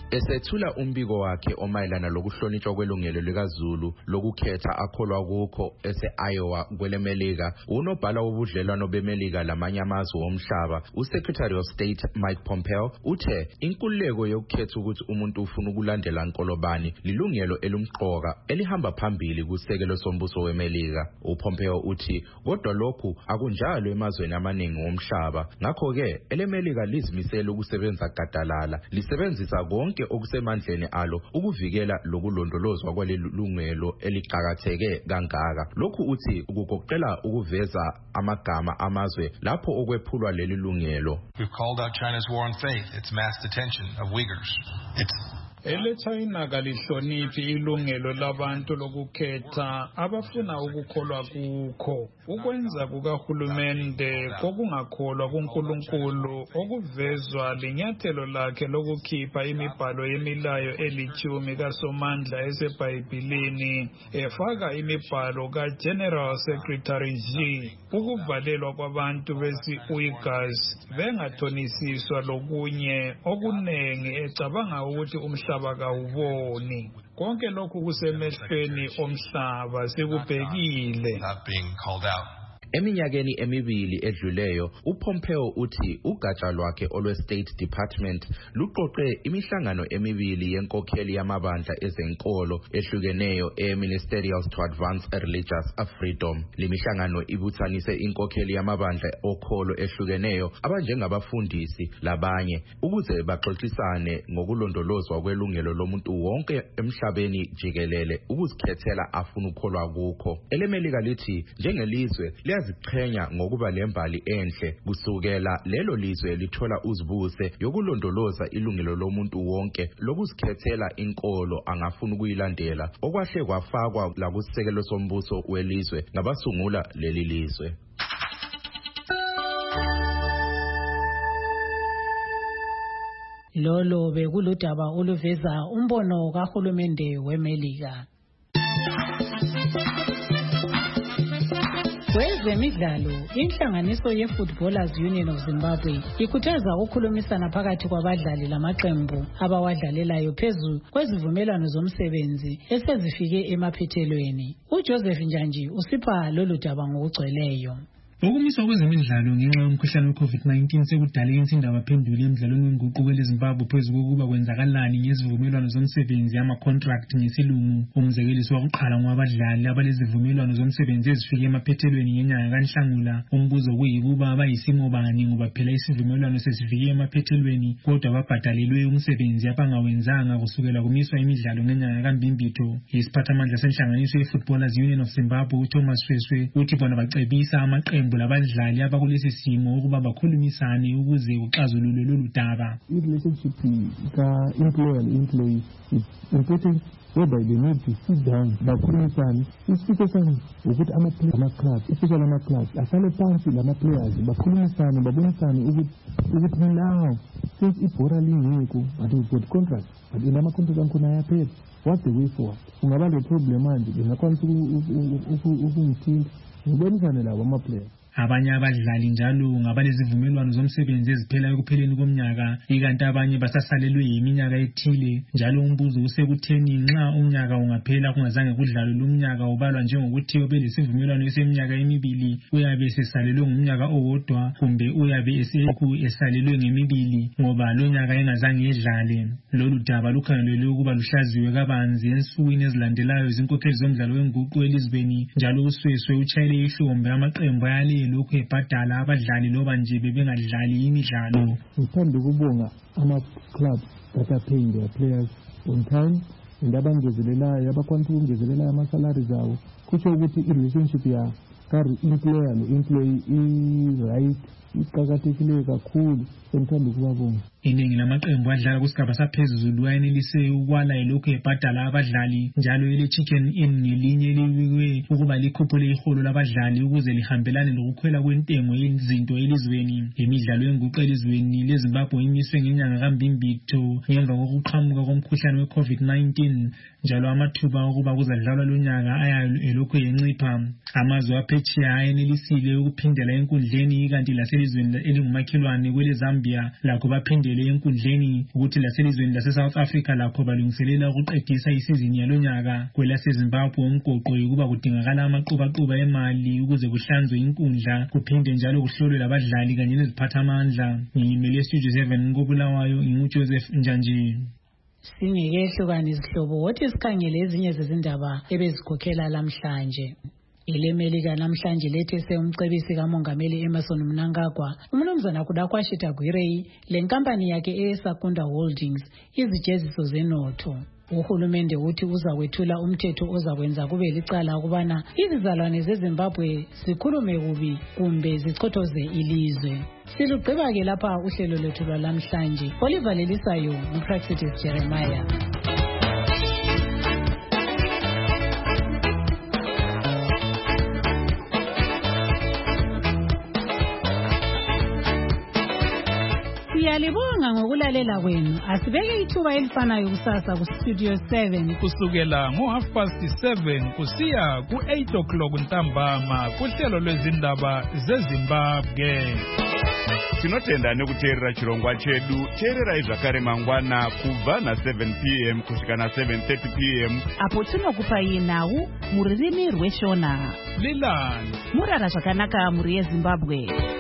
Esethula umbiko wakhe omayelana lokuhlonitshwa kwelungelo likaZulu lokukhetha akholwa kukho ese-Iowa kwelemelika, unobhala wobudlelwano bemelika lamanye amazwe omhlaba, uSecretary of State Mike Pompeo uthe inkululeko yokukhetha ukuthi umuntu ufuna ukulandela nkolobani lilungelo elumqoka elihamba phambili kusekelo sombuso wemelika. UPompeo uthi kodwa lokhu akunjalo emazweni amaningi omhlaba, ngakho-ke elemelika lizimisela ukusebenza gadalala lisebenzisa konke okusemandleni alo ukuvikela lokulondolozwa kwalelungelo eliqhakatheke kangaka. Lokhu uthi ukugoqela ukuveza amagama amazwe lapho okwephulwa leli lungelo. We've called out China's war on faith, its mass detention of Uyghurs. It's Ele China kalihloniphi ilungelo labantu lokukhetha abafuna ukukholwa kukho. Ukwenza kukahulumende kokungakholwa kuNkulunkulu okuvezwa linyathelo lakhe lokukhipha imibhalo yemilayo elithumi kaSomandla eseBhayibhelini efaka imibhalo kaGeneral Secretary Xi ukuvalelwa kwabantu besi-Uyghurs bengathonisiswa lokunye okunengi ecabanga ukuthi umhlaba kawuboni. Konke lokhu kusemehlweni omhlaba sikubhekile. Eminyakeni emibili edluleyo, uPompeo uthi ugatsha lwakhe olwe-State Department luqoqe imihlangano emibili yenkokheli yamabandla ezenkolo ehlukeneyo e-Ministerials to Advance Religious Freedom. Limihlangano ibuthanise inkokheli yamabandla okholo ehlukeneyo abanjengabafundisi labanye ukuze baxoxisane ngokulondolozwa kwelungelo lomuntu wonke emhlabeni jikelele ukuzikhethela afuna ukukholwa kukho. Elemelika lithi njengelizwe ziqhenya ngokuba lembali enhle kusukela lelo lizwe lithola uzibuse yokulondoloza ilungelo lomuntu wonke lokuzikhethela inkolo angafuna ukuyilandela okwahle kwafakwa la kusekelo sombuso welizwe ngabasungula leli lizwe. Lolo bekuludaba oluveza umbono kahulumende weMelika. Kwezemidlalo, inhlanganiso ye-Footballers Union of Zimbabwe ikhuthaza ukukhulumisana phakathi kwabadlali lamaqembu abawadlalelayo phezu kwezivumelwano zomsebenzi esezifike emaphethelweni. uJoseph Njanji usipha lolu daba ngokugcweleyo. Ukumiswa kwezemidlalo ngenxa yomkhuhlane we-COVID nineteen sekudale insindaba phendula emidlalweni wenguquko kweleZimbabwe phezu kokuba kwenzakalani ngezivumelwano zomsebenzi ama-contract ngesilungu. Umzekeliso wakuqala ngwabadlali abalezivumelwano zomsebenzi ezifike emaphethelweni ngenyanga kaNhlangula. Umbuzo kuyikuba bayisimo bani ngoba phela isivumelwano sesifike emaphethelweni kodwa babhadalelwe umsebenzi abangawenzanga kusukela kumiswa imidlalo ngenyanga kaMbimbitho. Isiphathamandla senhlanganiso ye-Footballers Union of Zimbabwe uThomas Sweswe uthi bona bacebisa amaqembu labadlali abakulesi simo ukuba bakhulumisane ukuze kuxazululwe lolu daba. I-relationship ka-employer le-employee is important whereby they need to sit down bakhulumisane. Isifike sami ukuthi ama-clubs especially ama-clubs ahlale phansi lama-players bakhulumisane babonisane ukuthi now since ibhora lingekho but we've got contract but in ama-contract ankhona ayaphela. What's the way forward? Ungaba le problem manje bengakwanisa ukungithinta ngibonisane labo ama-players. Abanye abadlali njalo ngabalezivumelwano zomsebenzi eziphela ekupheleni komnyaka ikanti abanye basasalelwe yiminyaka ethile. Njalo umbuzo usekutheni nxa umnyaka ungaphela kungazange kudlalwe lumnyaka ubalwa njengokuthi obelesivumelwano eseminyaka emibili uyabe sesalelwe ngumnyaka owodwa kumbe uyabe esekhu esalelwe ngemibili ngoba lo nyaka engazange edlale. Lolu daba lukhangelelwe ukuba luhlaziwe kabanzi ensukwini ezilandelayo izinkokheli zomdlalo wenguqu elizweni. Njalo uSweswe utshayele ihlombe amaqembu ayale lokhu ebhadala abadlali loba nje bebengadlali imidlalo. Ngithanda ukubonga ama-clubs that are paying their players on time and abangezelelayo abakwanisa ukungezelelayo amasalari zawo. Kusho ukuthi i-relationship ya ka-employer lo-employee i-right iqakathekile kakhulu. Ngithanda ukubabonga. Iningi lamaqembu adlala kusigaba saphezulu ayenelise ukwala elokhu ebhadala abadlali njalo ele Chicken Inn ngelinye elibikwe ukuba likhuphule iholo labadlali ukuze lihambelane lokukhwela kwentengo yezinto elizweni. Imidlalo yenguqu elizweni leZimbabwe imiswe ngenyanga kaMbimbitho ngemva kokuqhamuka komkhuhlane we-COVID nineteen njalo amathuba okuba kuzadlalwa lonyaka aya elokhu yencipha. Amazwe aphetsheya ayenelisile ukuphindela enkundleni ikanti laselizweni elingumakhelwane kwele Zambia lakho baphinde uphindele enkundleni ukuthi laselizweni lase-South Africa lakho balungiselela ukuqedisa isizini yalonyaka. KwelaseZimbabwe umgoqo yokuba kudingakala amaqubaqoba emali ukuze kuhlanzwe inkundla kuphinde njalo kuhlolwe labadlali kanye neziphathamandla. Ngiyimele Studio seven koBulawayo nginguJoseph Njanji. Singekehlukana izihlobo wothi sikhangele ezinye zezindaba ebezikhokhela lamhlanje. Ilemelika namhlanje lethese umcebisi kaMongameli Emmerson Mnangagwa umnumzana kudakwashita Gwirei lenkampani yakhe eSakunda Holdings izijeziso zenotho. Uhulumende uthi uzakwethula umthetho ozakwenza kube licala ukubana izizalwane zeZimbabwe zikhulume kubi kumbe zichothoze ilizwe. Silugqiba ke lapha uhlelo lwethu lwalamhlanje. Oliver Lelisayo uPraxitis Jeremiah. Siyalibonga ngokulalela kwenu. Asibeke ithuba elifanayo kusasa ku Studio seven kusukela ngo half past seven kusiya ku eight o'clock ntambama kuhlelo lwezindaba zeZimbabwe. Tinotenda nekuteerera chirongwa chedu. Teererai zvakare mangwana kubva na seven p m kusvika na seven thirty p m apo tinokupai nhau mururimi rweshona. Lilan murara zvakanaka muri yeZimbabwe.